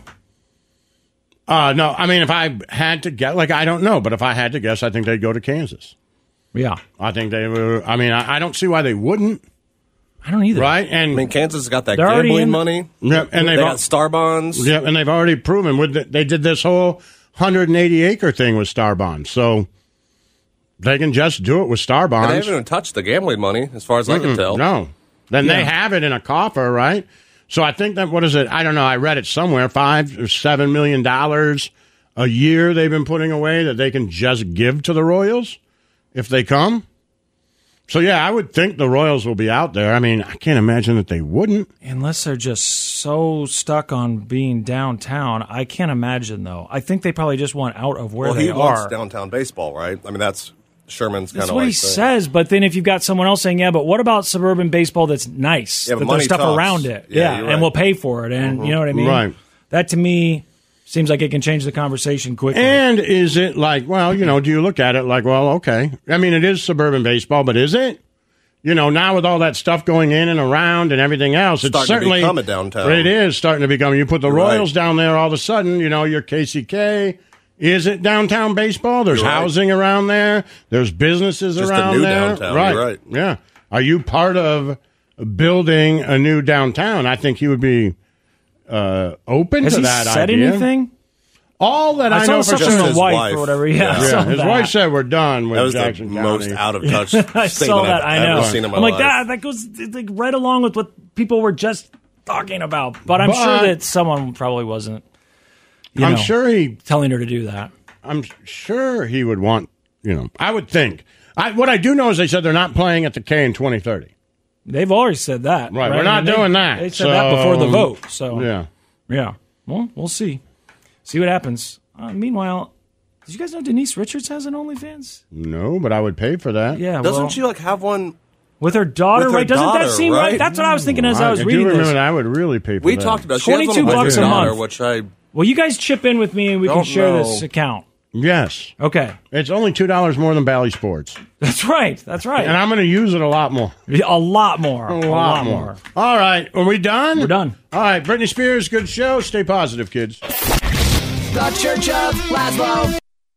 No. I mean, if I had to guess, I don't know, but if I had to guess, I think they'd go to Kansas. Yeah, I think they would. I mean, I don't see why they wouldn't. I don't either. Right? And I mean, Kansas has got that gambling money. Yep, and they got Star Bonds. Yep, and they've already proven they did this whole 180-acre thing with Star Bonds. So they can just do it with Star Bonds. And they haven't even touched the gambling money, as far as I can tell. No. Then they have it in a coffer, right? So I think that, what is it? I don't know. I read it somewhere. $5 or $7 million a year they've been putting away that they can just give to the Royals if they come. So, yeah, I would think the Royals will be out there. I mean, I can't imagine that they wouldn't. Unless they're just so stuck on being downtown. I can't imagine, though. I think they probably just want out of where they are. Well, he wants downtown baseball, right? I mean, that's Sherman's kind of That's what he says, but then if you've got someone else saying, yeah, but what about suburban baseball that's nice? Yeah, that there's stuff talks. around it. Yeah, and we'll pay for it. And you know what I mean? Right. That, to me, seems like it can change the conversation quickly. And is it like, well, do you look at it like, well, okay. I mean, it is suburban baseball, but is it? now with all that stuff going in and around and everything else, it's certainly to become a downtown. It is starting to become. You put the Royals down there, all of a sudden, your KCK. Is it downtown baseball? There's housing around there. There's businesses around there. Downtown. Right. You're right. Yeah. Are you part of building a new downtown? I think he would be open to that idea. Has he said anything? All that I know for something sure, his wife or whatever. Yeah, his wife said we're done with Jackson County. That was the most out of touch I saw that. I know. I've seen in my I'm like life. that goes like right along with what people were just talking about. But I'm sure that someone probably wasn't. I'm sure he telling her to do that. I'm sure he would want. I would think. What I do know is they said they're not playing at the K in 2030. They've already said that. Right. We're not doing that. They said that before the vote. So yeah. Well, we'll see. See what happens. Meanwhile, did you guys know Denise Richards has an OnlyFans? No, but I would pay for that. Yeah. Doesn't she have one with her daughter? Right? Doesn't that seem right? That's what I was thinking as I was reading this. I would really pay for that. We talked about $22 a month. Which I well, you guys chip in with me and we can share this account. Yes. Okay. It's only $2 more than Bally Sports. That's right. And I'm going to use it a lot more. A lot more. All right. Are we done? We're done. All right. Britney Spears, good show. Stay positive, kids. The Church of Laszlo.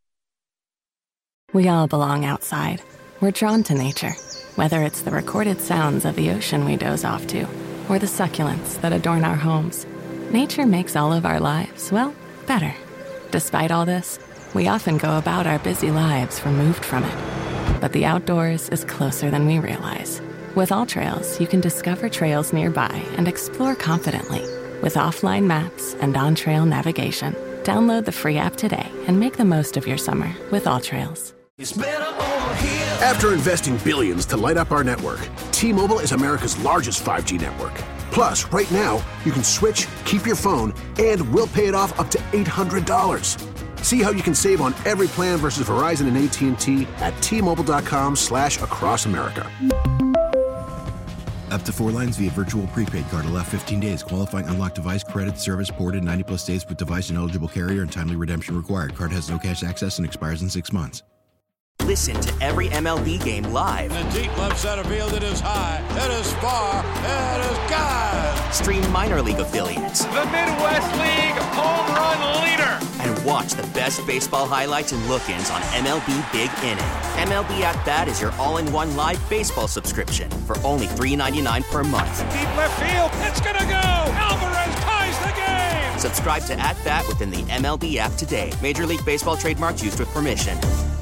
We all belong outside. We're drawn to nature, whether it's the recorded sounds of the ocean we doze off to, or the succulents that adorn our homes. Nature makes all of our lives, better. Despite all this, we often go about our busy lives removed from it. But the outdoors is closer than we realize. With AllTrails, you can discover trails nearby and explore confidently. With offline maps and on-trail navigation, download the free app today and make the most of your summer with AllTrails. After investing billions to light up our network, T-Mobile is America's largest 5G network. Plus, right now, you can switch, keep your phone, and we'll pay it off up to $800. See how you can save on every plan versus Verizon and AT&T at T-Mobile.com/across America. Up to 4 lines via virtual prepaid card. Allow 15 days. Qualifying unlocked device credit service ported 90+ states with device and eligible carrier and timely redemption required. Card has no cash access and expires in 6 months. Listen to every MLB game live. In the deep left center field, it is high, it is far, it is gone. Stream minor league affiliates. The Midwest League home run leader. And watch the best baseball highlights and look-ins on MLB Big Inning. MLB At Bat is your all-in-one live baseball subscription for only $3.99 per month. Deep left field, it's gonna go. Alvarez ties the game. Subscribe to At Bat within the MLB app today. Major League Baseball trademarks used with permission.